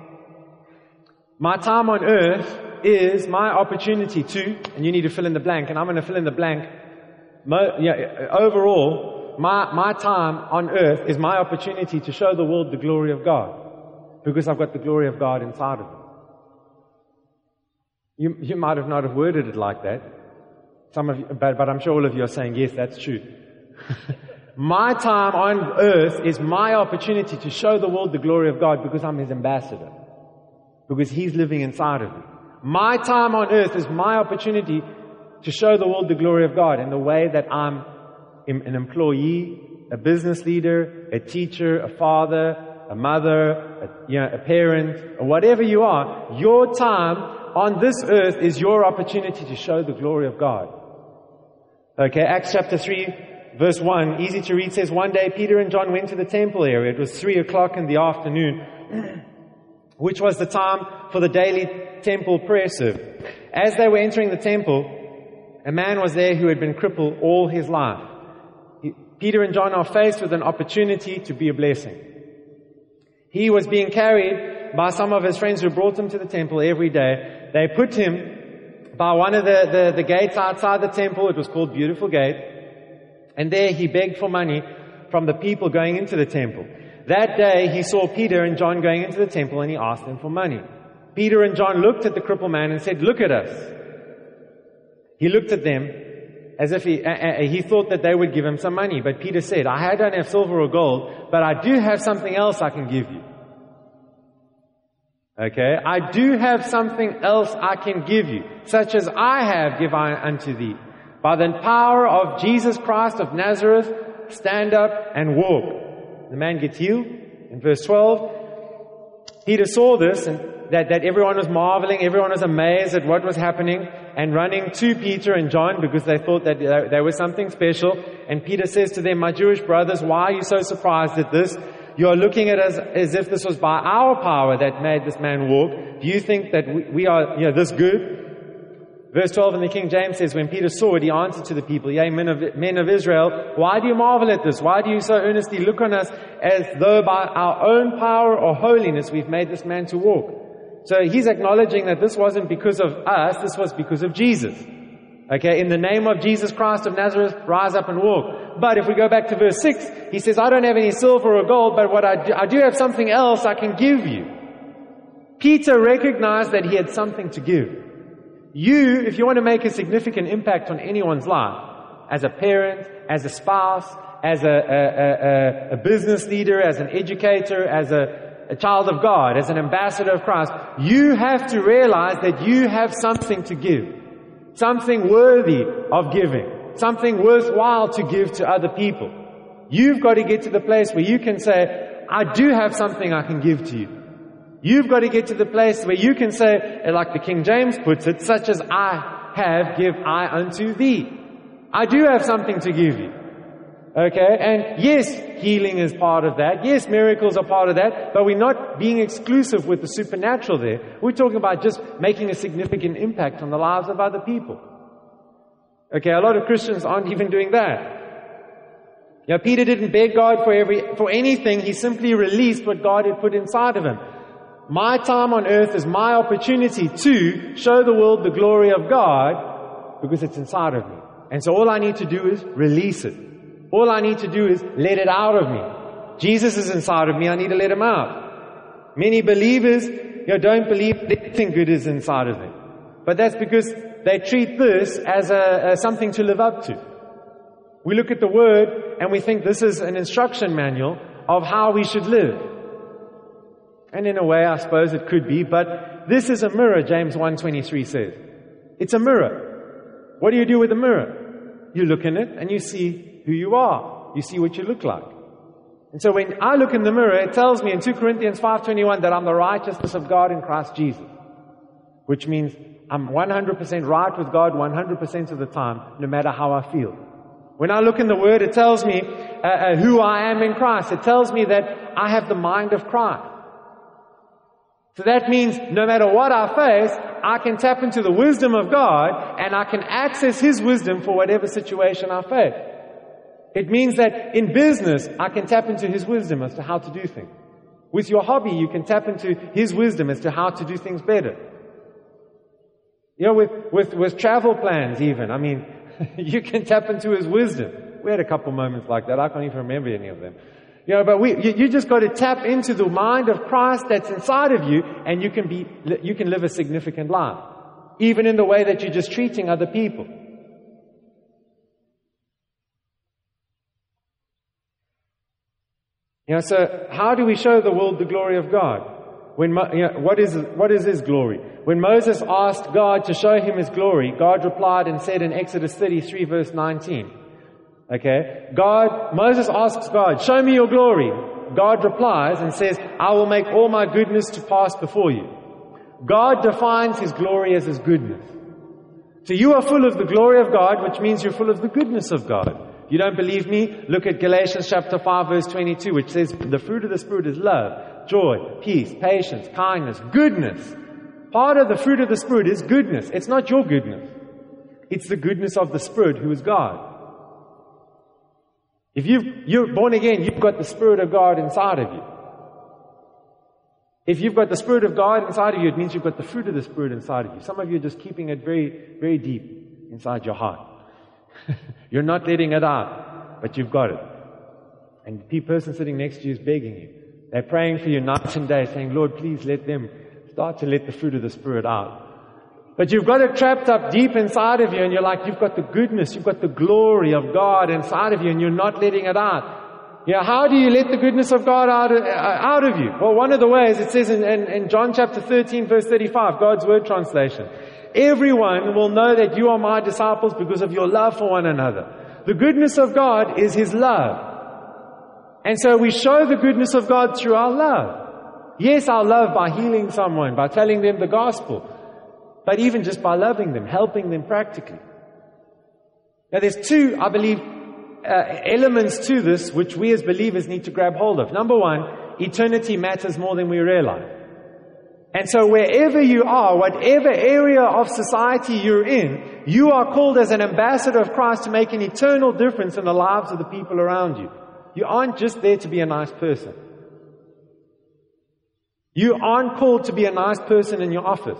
my time on earth is my opportunity to, and you need to fill in the blank, and I'm going to fill in the blank. Mo, yeah, overall, my, my time on earth is my opportunity to show the world the glory of God, because I've got the glory of God inside of me. You, you might have not have worded it like that, some of you, but, but I'm sure all of you are saying, yes, that's true. My time on earth is my opportunity to show the world the glory of God because I'm His ambassador. Because He's living inside of me. My time on earth is my opportunity to show the world the glory of God in the way that I'm an employee, a business leader, a teacher, a father, a mother, a, you know, a parent, or whatever you are. Your time on this earth is your opportunity to show the glory of God. Okay, Acts chapter three. Verse one, easy to read, says, one day Peter and John went to the temple area. It was three o'clock in the afternoon, which was the time for the daily temple prayer service. As they were entering the temple, a man was there who had been crippled all his life. He, Peter and John are faced with an opportunity to be a blessing. He was being carried by some of his friends who brought him to the temple every day. They put him by one of the, the, the gates outside the temple. It was called Beautiful Gate. And there he begged for money from the people going into the temple. That day he saw Peter and John going into the temple, and he asked them for money. Peter and John looked at the crippled man and said, "Look at us." He looked at them as if he, uh, uh, he thought that they would give him some money. But Peter said, "I don't have silver or gold, but I do have something else I can give you." Okay, I do have something else I can give you, such as I have give I unto thee. By the power of Jesus Christ of Nazareth, stand up and walk. The man gets healed. In verse twelve, Peter saw this, and that, that everyone was marveling, everyone was amazed at what was happening, and running to Peter and John because they thought that there was something special. And Peter says to them, "My Jewish brothers, why are you so surprised at this? You are looking at us as if this was by our power that made this man walk. Do you think that we, we are you know, this good?" Verse twelve in the King James says, when Peter saw it, he answered to the people, "Yea, men of, men of Israel, why do you marvel at this? Why do you so earnestly look on us as though by our own power or holiness we've made this man to walk?" So he's acknowledging that this wasn't because of us, this was because of Jesus. Okay, in the name of Jesus Christ of Nazareth, rise up and walk. But if we go back to verse six, he says, "I don't have any silver or gold, but what I do, I do have something else I can give you." Peter recognized that he had something to give. You, if you want to make a significant impact on anyone's life, as a parent, as a spouse, as a, a, a, a business leader, as an educator, as a, a child of God, as an ambassador of Christ, you have to realize that you have something to give. Something worthy of giving. Something worthwhile to give to other people. You've got to get to the place where you can say, "I do have something I can give to you." You've got to get to the place where you can say, like the King James puts it, "Such as I have, give I unto thee." I do have something to give you. Okay? And yes, healing is part of that. Yes, miracles are part of that. But we're not being exclusive with the supernatural there. We're talking about just making a significant impact on the lives of other people. Okay, a lot of Christians aren't even doing that. You know, Peter didn't beg God for every for anything. He simply released what God had put inside of him. My time on earth is my opportunity to show the world the glory of God because it's inside of me. And so all I need to do is release it. All I need to do is let it out of me. Jesus is inside of me. I need to let him out. Many believers, you know, don't believe anything good is inside of them. But that's because they treat this as a, as something to live up to. We look at the Word and we think this is an instruction manual of how we should live. And in a way, I suppose it could be, but this is a mirror, James one twenty-three says. It's a mirror. What do you do with a mirror? You look in it and you see who you are. You see what you look like. And so when I look in the mirror, it tells me in two Corinthians five twenty-one that I'm the righteousness of God in Christ Jesus. Which means I'm one hundred percent right with God one hundred percent of the time, no matter how I feel. When I look in the Word, it tells me uh, uh, who I am in Christ. It tells me that I have the mind of Christ. So that means no matter what I face, I can tap into the wisdom of God and I can access His wisdom for whatever situation I face. It means that in business, I can tap into His wisdom as to how to do things. With your hobby, you can tap into His wisdom as to how to do things better. You know, with, with, with travel plans even, I mean, you can tap into His wisdom. We had a couple moments like that. I can't even remember any of them. You know, but we, you, you just got to tap into the mind of Christ that's inside of you, and you can be, you can live a significant life. Even in the way that you're just treating other people. You know, so how do we show the world the glory of God? When, you know, what is, what is His glory? When Moses asked God to show him His glory, God replied and said in Exodus thirty-three verse nineteen, okay, God, Moses asks God, "Show me your glory." God replies and says, "I will make all my goodness to pass before you." God defines His glory as His goodness. So you are full of the glory of God, which means you're full of the goodness of God. You don't believe me? Look at Galatians chapter five verse twenty-two, which says the fruit of the Spirit is love, joy, peace, patience, kindness, goodness. Part of the fruit of the Spirit is goodness. It's not your goodness. It's the goodness of the Spirit who is God. If you've, you're born again, you've got the Spirit of God inside of you. If you've got the Spirit of God inside of you, it means you've got the fruit of the Spirit inside of you. Some of you are just keeping it very, very deep inside your heart. You're not letting it out, but you've got it. And the person sitting next to you is begging you. They're praying for you night and day, saying, Lord, please let them start to let the fruit of the Spirit out. But you've got it trapped up deep inside of you, and you're like, you've got the goodness, you've got the glory of God inside of you, and you're not letting it out. Yeah, how do you let the goodness of God out of, uh, out of you? Well, one of the ways, it says in, in, in John chapter thirteen, verse thirty-five, God's Word translation, everyone will know that you are my disciples because of your love for one another. The goodness of God is His love. And so we show the goodness of God through our love. Yes, our love by healing someone, by telling them the gospel, but even just by loving them, helping them practically. Now there's two, I believe, uh, elements to this which we as believers need to grab hold of. Number one, eternity matters more than we realize. And so wherever you are, whatever area of society you're in, you are called as an ambassador of Christ to make an eternal difference in the lives of the people around you. You aren't just there to be a nice person. You aren't called to be a nice person in your office.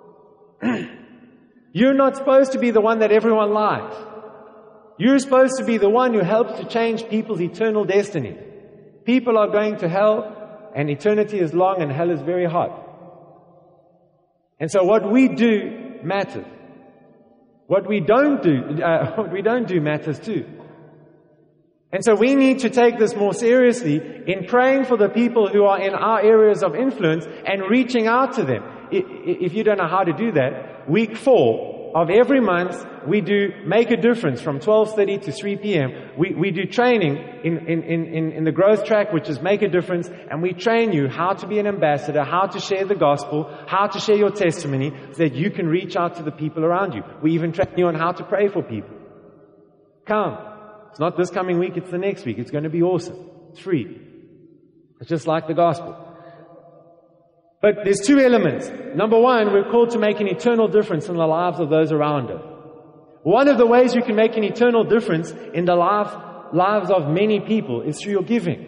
You're not supposed to be the one that everyone likes. You're supposed to be the one who helps to change people's eternal destiny. People are going to hell, and eternity is long, and hell is very hot. And so what we do matters. What we don't do, uh, what we don't do matters too. And so we need to take this more seriously in praying for the people who are in our areas of influence and reaching out to them. If you don't know how to do that, week four of every month, we do Make a Difference from twelve thirty to three p.m. We, we do training in, in, in, in the growth track, which is Make a Difference, and we train you how to be an ambassador, how to share the gospel, how to share your testimony, so that you can reach out to the people around you. We even train you on how to pray for people. Come. It's not this coming week, it's the next week. It's going to be awesome. It's free. It's just like the gospel. But there's two elements. Number one, we're called to make an eternal difference in the lives of those around us. One of the ways you can make an eternal difference in the life, lives of many people is through your giving.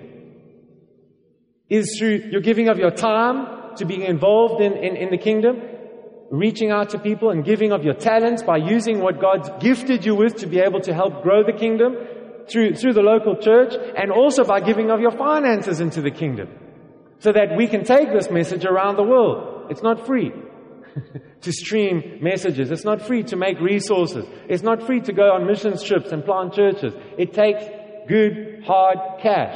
Is through your giving of your time to being involved in, in, in the kingdom, reaching out to people, and giving of your talents by using what God's gifted you with to be able to help grow the kingdom through, through the local church, and also by giving of your finances into the kingdom, so that we can take this message around the world. It's not free to stream messages. It's not free to make resources. It's not free to go on missions trips and plant churches. It takes good, hard cash.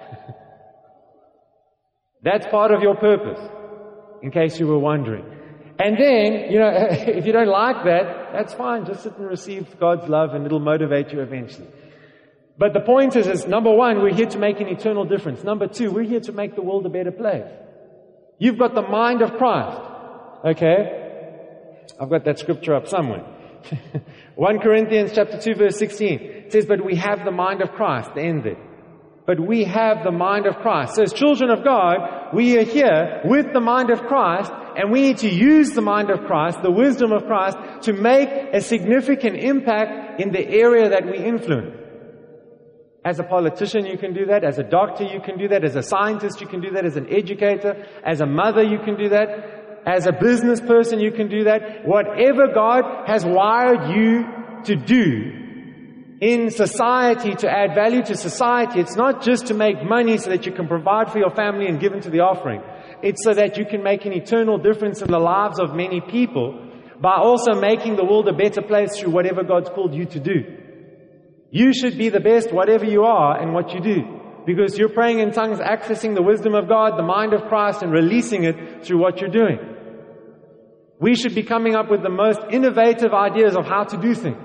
That's part of your purpose, in case you were wondering. And then, you know, if you don't like that, that's fine. Just sit and receive God's love, and it'll motivate you eventually. But the point is, is, number one, we're here to make an eternal difference. Number two, we're here to make the world a better place. You've got the mind of Christ. Okay? I've got that scripture up somewhere. First Corinthians chapter two, verse sixteen. It says, but we have the mind of Christ. The end there. But we have the mind of Christ. So as children of God, we are here with the mind of Christ, and we need to use the mind of Christ, the wisdom of Christ, to make a significant impact in the area that we influence. As a politician, you can do that. As a doctor, you can do that. As a scientist, you can do that. As an educator, as a mother, you can do that. As a business person, you can do that. Whatever God has wired you to do in society, to add value to society, it's not just to make money so that you can provide for your family and give into the offering. It's so that you can make an eternal difference in the lives of many people by also making the world a better place through whatever God's called you to do. You should be the best whatever you are and what you do, because you're praying in tongues, accessing the wisdom of God, the mind of Christ, and releasing it through what you're doing. We should be coming up with the most innovative ideas of how to do things.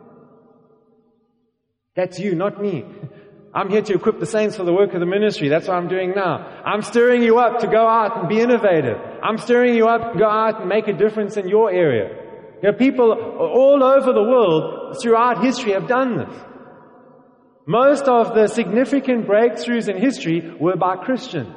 That's you, not me. I'm here to equip the saints for the work of the ministry. That's what I'm doing now. I'm stirring you up to go out and be innovative. I'm stirring you up to go out and make a difference in your area. You know, people all over the world throughout history have done this. Most of the significant breakthroughs in history were by Christians.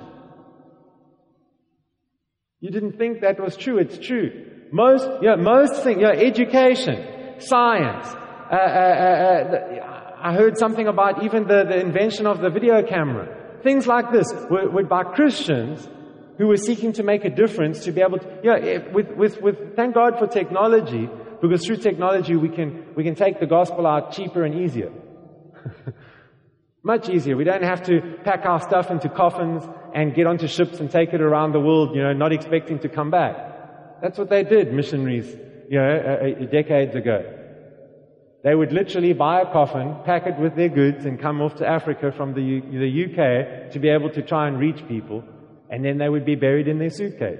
You didn't think that was true. It's true. Most, you know, most things, you know, education, science. Uh, uh, uh, the, I heard something about even the, the invention of the video camera. Things like this were, were by Christians who were seeking to make a difference to be able to, yeah, you know, with, with, with, thank God for technology, because through technology we can, we can take the gospel out cheaper and easier. Much easier. We don't have to pack our stuff into coffins and get onto ships and take it around the world, you know, not expecting to come back. That's what they did, missionaries, you know, uh, decades ago. They would literally buy a coffin, pack it with their goods, and come off to Africa from the, U- the U K to be able to try and reach people, and then they would be buried in their suitcase.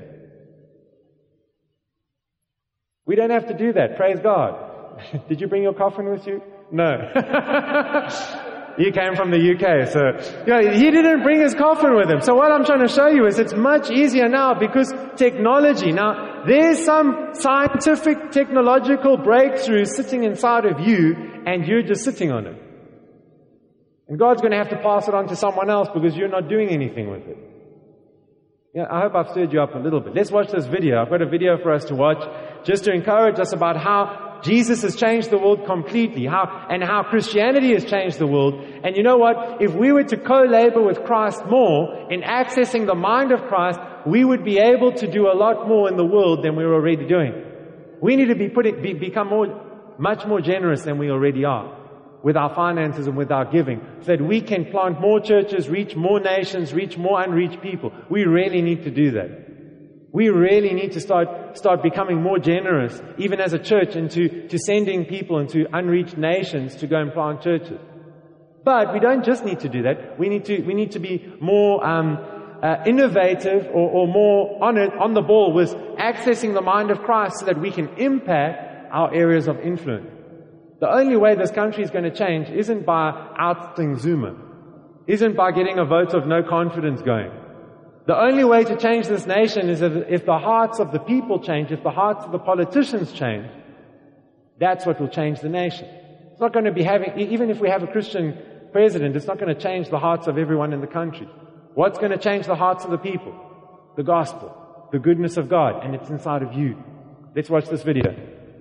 We don't have to do that, praise God. Did you bring your coffin with you? No. He came from the U K, so you know, he didn't bring his coffin with him. So what I'm trying to show you is it's much easier now because technology. Now, there's some scientific, technological breakthrough sitting inside of you, and you're just sitting on it. And God's going to have to pass it on to someone else because you're not doing anything with it. Yeah, I hope I've stirred you up a little bit. Let's watch this video. I've got a video for us to watch just to encourage us about how Jesus has changed the world completely, how and how Christianity has changed the world. And you know what? If we were to co-labor with Christ more in accessing the mind of Christ, we would be able to do a lot more in the world than we're already doing. We need to be put it, be, become more, much more generous than we already are with our finances and with our giving, so that we can plant more churches, reach more nations, reach more unreached people. We really need to do that. We really need to start start becoming more generous, even as a church, into to sending people into unreached nations to go and plant churches. But we don't just need to do that. We need to we need to be more um, uh, innovative or, or more on it, on the ball with accessing the mind of Christ, so that we can impact our areas of influence. The only way this country is going to change isn't by ousting Zuma, isn't by getting a vote of no confidence going. The only way to change this nation is if, if the hearts of the people change, if the hearts of the politicians change. That's what will change the nation. It's not going to be having, even if we have a Christian president, it's not going to change the hearts of everyone in the country. What's going to change the hearts of the people? The gospel, the goodness of God, and it's inside of you. Let's watch this video.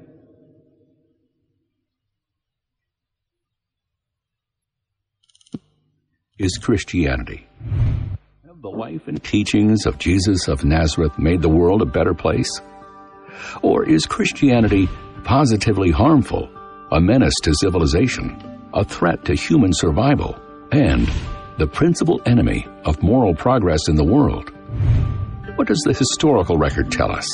Is Christianity. Have the life and teachings of Jesus of Nazareth made the world a better place? Or is Christianity positively harmful, a menace to civilization, a threat to human survival, and the principal enemy of moral progress in the world? What does the historical record tell us?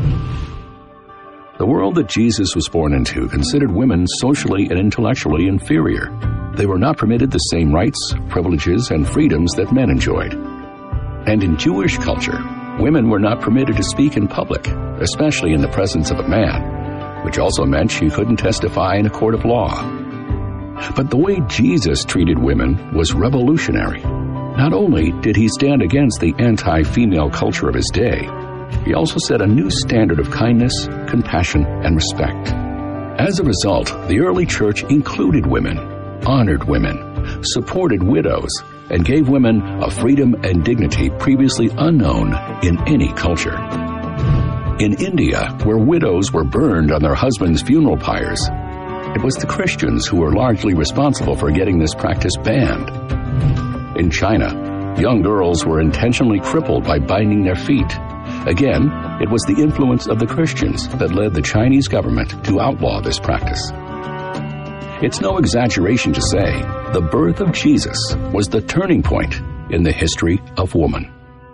The world that Jesus was born into considered women socially and intellectually inferior. They were not permitted the same rights, privileges, and freedoms that men enjoyed. And in Jewish culture, women were not permitted to speak in public, especially in the presence of a man, which also meant she couldn't testify in a court of law. But the way Jesus treated women was revolutionary. Not only did he stand against the anti-female culture of his day, he also set a new standard of kindness, compassion, and respect. As a result, the early church included women, honored women, supported widows, and gave women a freedom and dignity previously unknown in any culture. In India, where widows were burned on their husbands' funeral pyres, it was the Christians who were largely responsible for getting this practice banned. In China, young girls were intentionally crippled by binding their feet. Again, it was the influence of the Christians that led the Chinese government to outlaw this practice. It's no exaggeration to say the birth of Jesus was the turning point in the history of woman.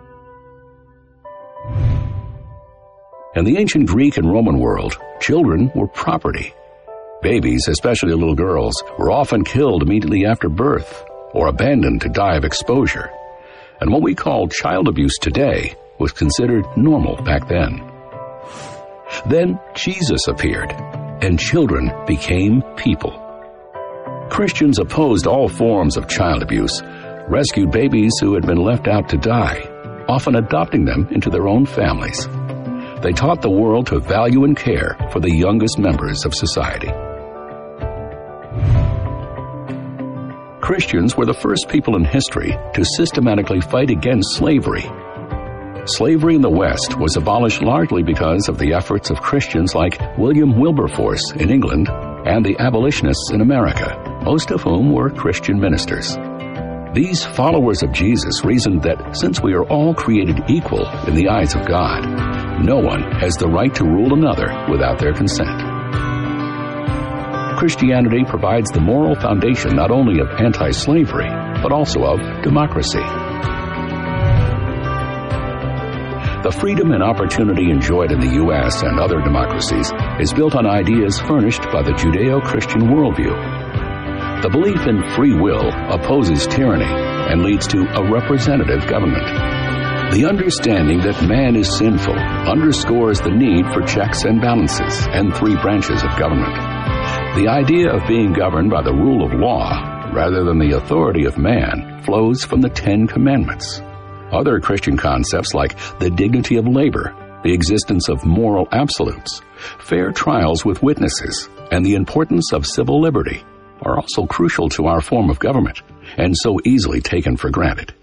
In the ancient Greek and Roman world, children were property. Babies, especially little girls, were often killed immediately after birth or abandoned to die of exposure. And what we call child abuse today was considered normal back then. Then Jesus appeared, and children became people. Christians opposed all forms of child abuse, rescued babies who had been left out to die, often adopting them into their own families. They taught the world to value and care for the youngest members of society. Christians were the first people in history to systematically fight against slavery. Slavery in the West was abolished largely because of the efforts of Christians like William Wilberforce in England and the abolitionists in America, most of whom were Christian ministers. These followers of Jesus reasoned that since we are all created equal in the eyes of God, no one has the right to rule another without their consent. Christianity provides the moral foundation not only of anti-slavery, but also of democracy. The freedom and opportunity enjoyed in the U S and other democracies is built on ideas furnished by the Judeo-Christian worldview. The belief in free will opposes tyranny and leads to a representative government. The understanding that man is sinful underscores the need for checks and balances and three branches of government. The idea of being governed by the rule of law rather than the authority of man flows from the Ten Commandments. Other Christian concepts like the dignity of labor, the existence of moral absolutes, fair trials with witnesses, and the importance of civil liberty are also crucial to our form of government and so easily taken for granted.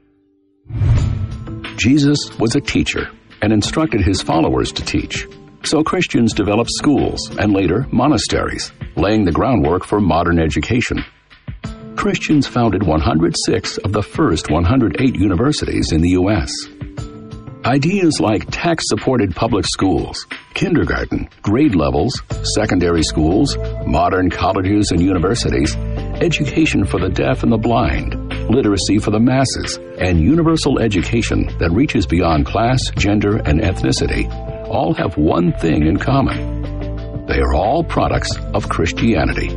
Jesus was a teacher and instructed his followers to teach. So Christians developed schools and later monasteries, laying the groundwork for modern education. Christians founded one hundred six of the first one hundred eight universities in the U S Ideas like tax-supported public schools, kindergarten, grade levels, secondary schools, modern colleges and universities, education for the deaf and the blind, literacy for the masses, and universal education that reaches beyond class, gender, and ethnicity all have one thing in common. They are all products of Christianity.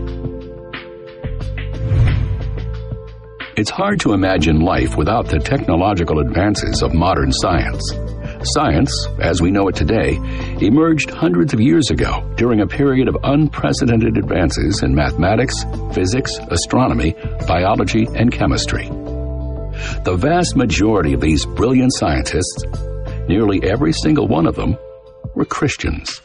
It's hard to imagine life without the technological advances of modern science. Science, as we know it today, emerged hundreds of years ago during a period of unprecedented advances in mathematics, physics, astronomy, biology, and chemistry. The vast majority of these brilliant scientists, nearly every single one of them, were Christians.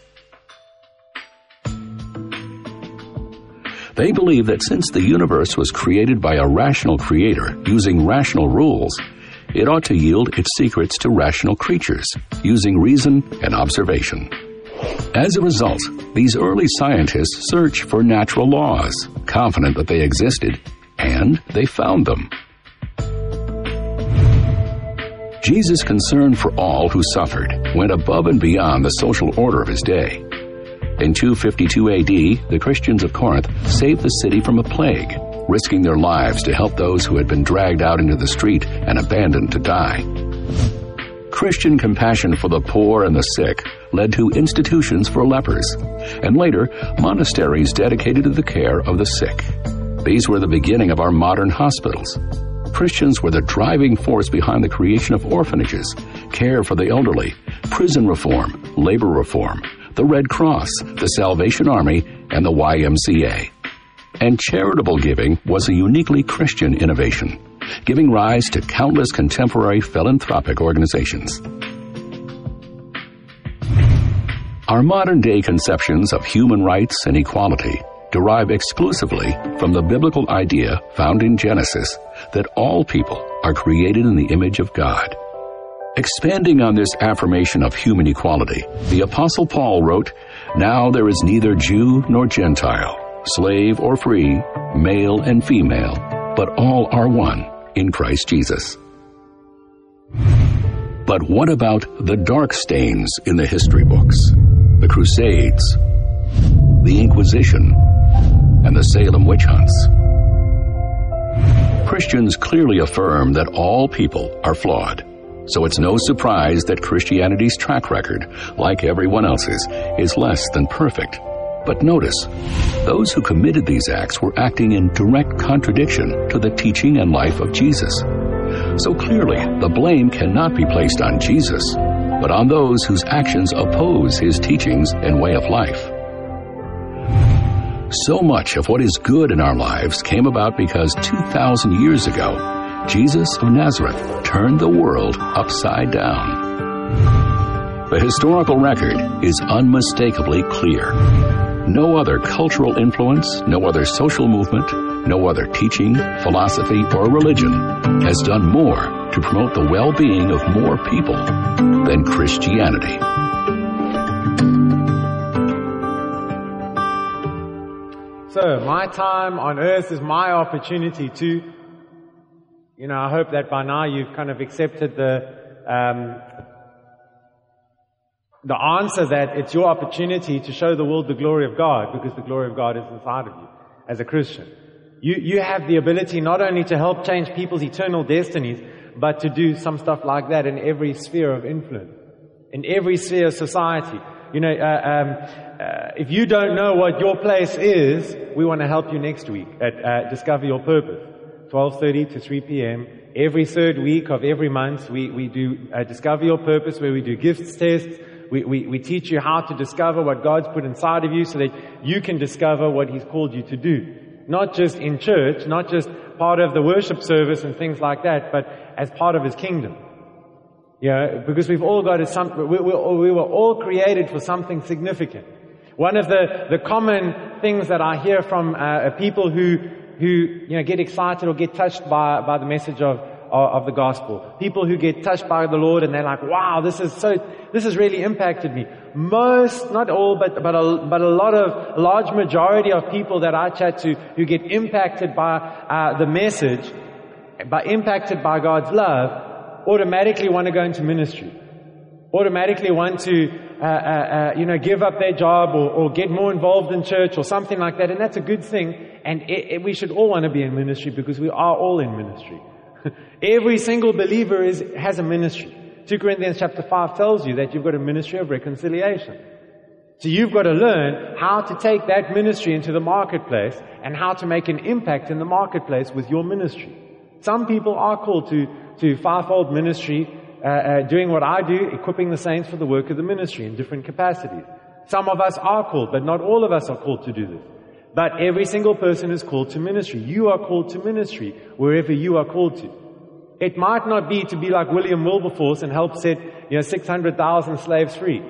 They believe that since the universe was created by a rational creator using rational rules, it ought to yield its secrets to rational creatures using reason and observation. As a result, these early scientists searched for natural laws, confident that they existed, and they found them. Jesus' concern for all who suffered went above and beyond the social order of his day. In two fifty-two A D, the Christians of Corinth saved the city from a plague, risking their lives to help those who had been dragged out into the street and abandoned to die. Christian compassion for the poor and the sick led to institutions for lepers, and later, monasteries dedicated to the care of the sick. These were the beginning of our modern hospitals. Christians were the driving force behind the creation of orphanages, care for the elderly, prison reform, labor reform, the Red Cross, the Salvation Army, and the Y M C A. And charitable giving was a uniquely Christian innovation, giving rise to countless contemporary philanthropic organizations. Our modern-day conceptions of human rights and equality derive exclusively from the biblical idea found in Genesis that all people are created in the image of God. Expanding on this affirmation of human equality, the Apostle Paul wrote, "Now there is neither Jew nor Gentile, slave or free, male and female, but all are one in Christ Jesus." But what about the dark stains in the history books? The Crusades, the Inquisition, and the Salem witch hunts. Christians clearly affirm that all people are flawed. So it's no surprise that Christianity's track record, like everyone else's, is less than perfect. But notice, those who committed these acts were acting in direct contradiction to the teaching and life of Jesus. So clearly, the blame cannot be placed on Jesus, but on those whose actions oppose his teachings and way of life. So much of what is good in our lives came about because two thousand years ago, Jesus of Nazareth turned the world upside down. The historical record is unmistakably clear. No other cultural influence, no other social movement, no other teaching, philosophy, or religion has done more to promote the well-being of more people than Christianity. So, my time on earth is my opportunity to You know, I hope that by now you've kind of accepted the um, the answer that it's your opportunity to show the world the glory of God, because the glory of God is inside of you as a Christian. You, you have the ability not only to help change people's eternal destinies, but to do some stuff like that in every sphere of influence, in every sphere of society. You know, uh, um, uh, if you don't know what your place is, we want to help you next week at uh, Discover Your Purpose, twelve thirty to three p.m. Every third week of every month, we, we do uh, Discover Your Purpose, where we do gifts tests. We, we, we teach you how to discover what God's put inside of you so that you can discover what He's called you to do. Not just in church, not just part of the worship service and things like that, but as part of His kingdom. Yeah, because we've all got to some, we, we, we were all created for something significant. One of the, the common things that I hear from uh, people who, who, you know, get excited or get touched by, by the message of, of, of the gospel. People who get touched by the Lord and they're like, wow, this is so, this has really impacted me. Most, not all, but, but a, but a lot of, a large majority of people that I chat to who get impacted by, uh, the message, by impacted by God's love, automatically want to go into ministry, automatically want to, uh, uh, uh, you know, give up their job or, or get more involved in church or something like that. And that's a good thing. And it, it, we should all want to be in ministry, because we are all in ministry. Every single believer is, has a ministry. Second Corinthians chapter five tells you that you've got a ministry of reconciliation. So you've got to learn how to take that ministry into the marketplace and how to make an impact in the marketplace with your ministry. Some people are called to to fivefold ministry, uh, uh, doing what I do, equipping the saints for the work of the ministry in different capacities. Some of us are called, but not all of us are called to do this. But every single person is called to ministry. You are called to ministry wherever you are called to. It might not be to be like William Wilberforce and help set, you know, six hundred thousand slaves free.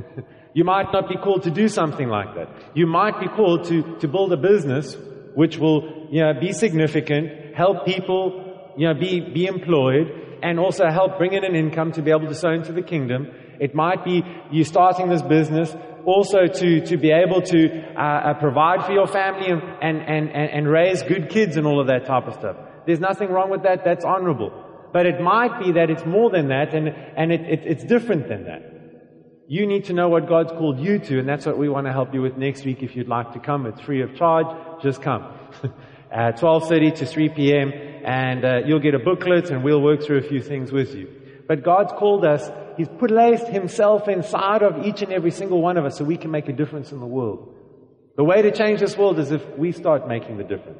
You might not be called to do something like that. You might be called to, to build a business which will, you know, be significant, help people, you know, be, be employed, and also help bring in an income to be able to sow into the kingdom. It might be you starting this business also to, to be able to uh, uh, provide for your family and, and, and, and raise good kids and all of that type of stuff. There's nothing wrong with that. That's honorable. But it might be that it's more than that, and, and it, it, it's different than that. You need to know what God's called you to, and that's what we want to help you with next week. If you'd like to come, it's free of charge. Just come. uh, twelve thirty to three p.m. and uh, you'll get a booklet, and we'll work through a few things with you. But God's called us. He's placed Himself inside of each and every single one of us so we can make a difference in the world. The way to change this world is if we start making the difference.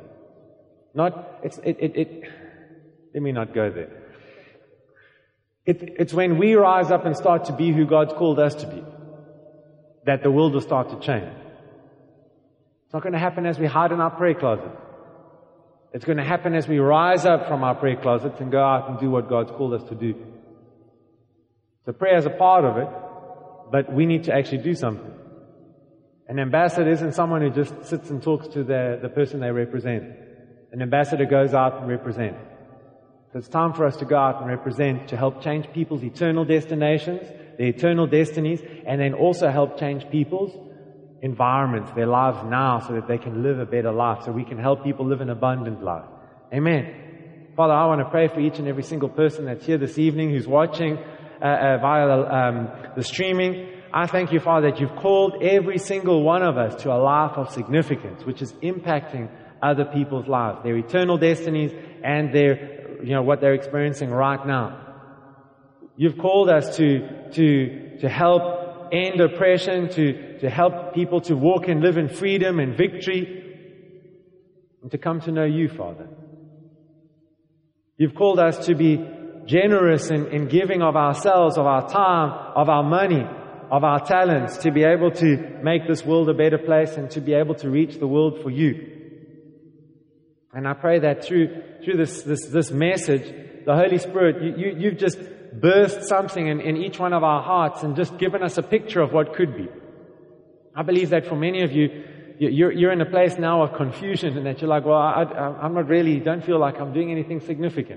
Not, it's, it, it, it let me not go there. It, it's when we rise up and start to be who God's called us to be that the world will start to change. It's not going to happen as we hide in our prayer closet. It's going to happen as we rise up from our prayer closets and go out and do what God's called us to do. So prayer is a part of it, but we need to actually do something. An ambassador isn't someone who just sits and talks to the, the person they represent. An ambassador goes out and represents. So it's time for us to go out and represent, to help change people's eternal destinations, their eternal destinies, and then also help change people's environments, their lives now, so that they can live a better life, so we can help people live an abundant life. Amen. Father, I want to pray for each and every single person that's here this evening, who's watching uh, uh, via the, um, the streaming. I thank you, Father, that you've called every single one of us to a life of significance, which is impacting other people's lives, their eternal destinies, and their, you know, what they're experiencing right now. You've called us to, to, to help end oppression, to, to help people to walk and live in freedom and victory, and to come to know you, Father. You've called us to be generous in, in giving of ourselves, of our time, of our money, of our talents, to be able to make this world a better place and to be able to reach the world for you. And I pray that through through this this, this message, the Holy Spirit, you, you, you've just birthed something in, in each one of our hearts and just given us a picture of what could be. I believe that for many of you, you're, you're in a place now of confusion, and that you're like, well, I, I, I'm not really, don't feel like I'm doing anything significant.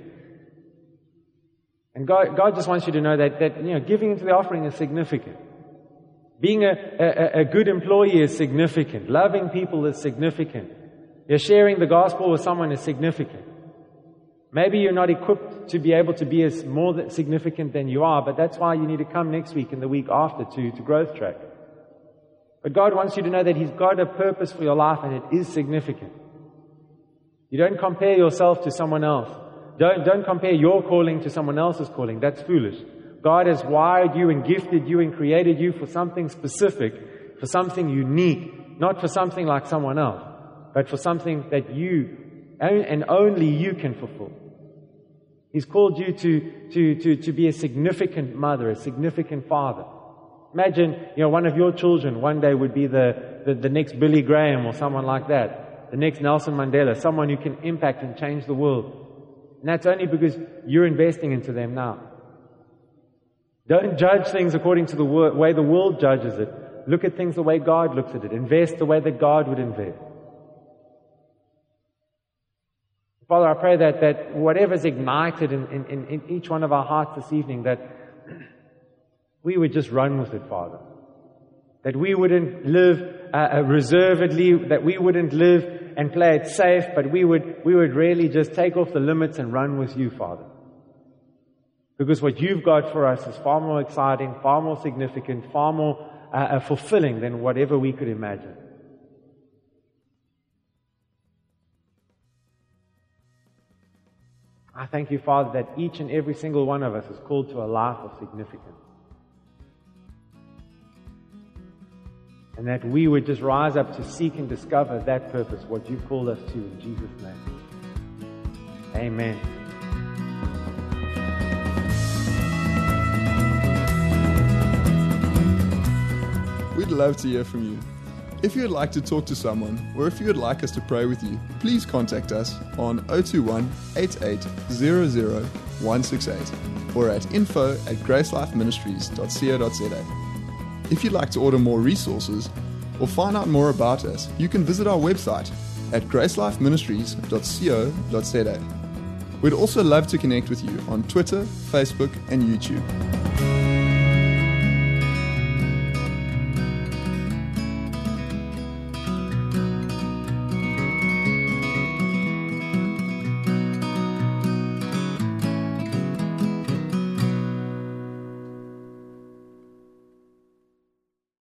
And God, God just wants you to know that, that you know, giving into the offering is significant. Being a, a, a good employee is significant. Loving people is significant. You're sharing the gospel with someone is significant. Maybe you're not equipped to be able to be as more th- significant than you are, but that's why you need to come next week and the week after to, to Growth Track. But God wants you to know that He's got a purpose for your life and it is significant. You don't compare yourself to someone else. Don't, don't compare your calling to someone else's calling. That's foolish. God has wired you and gifted you and created you for something specific, for something unique, not for something like someone else, but for something that you and only you can fulfill. He's called you to, to, to, to be a significant mother, a significant father. Imagine, you know, one of your children one day would be the, the, the next Billy Graham or someone like that, the next Nelson Mandela, someone who can impact and change the world. And that's only because you're investing into them now. Don't judge things according to the way the world judges it. Look at things the way God looks at it. Invest the way that God would invest. Father, I pray that, that whatever's ignited in, in, in each one of our hearts this evening, that we would just run with it, Father. That we wouldn't live uh, reservedly, that we wouldn't live and play it safe, but we would, we would really just take off the limits and run with you, Father. Because what you've got for us is far more exciting, far more significant, far more uh, fulfilling than whatever we could imagine. I thank you, Father, that each and every single one of us is called to a life of significance. And that we would just rise up to seek and discover that purpose, what you've called us to, in Jesus' name. Amen. We'd love to hear from you. If you would like to talk to someone, or if you would like us to pray with you, please contact us on zero two one, eight eight zero zero, one six eight or at info at gracelifeministries dot co dot za. If you'd like to order more resources or find out more about us, you can visit our website at gracelifeministries dot co dot za. We'd also love to connect with you on Twitter, Facebook, and YouTube.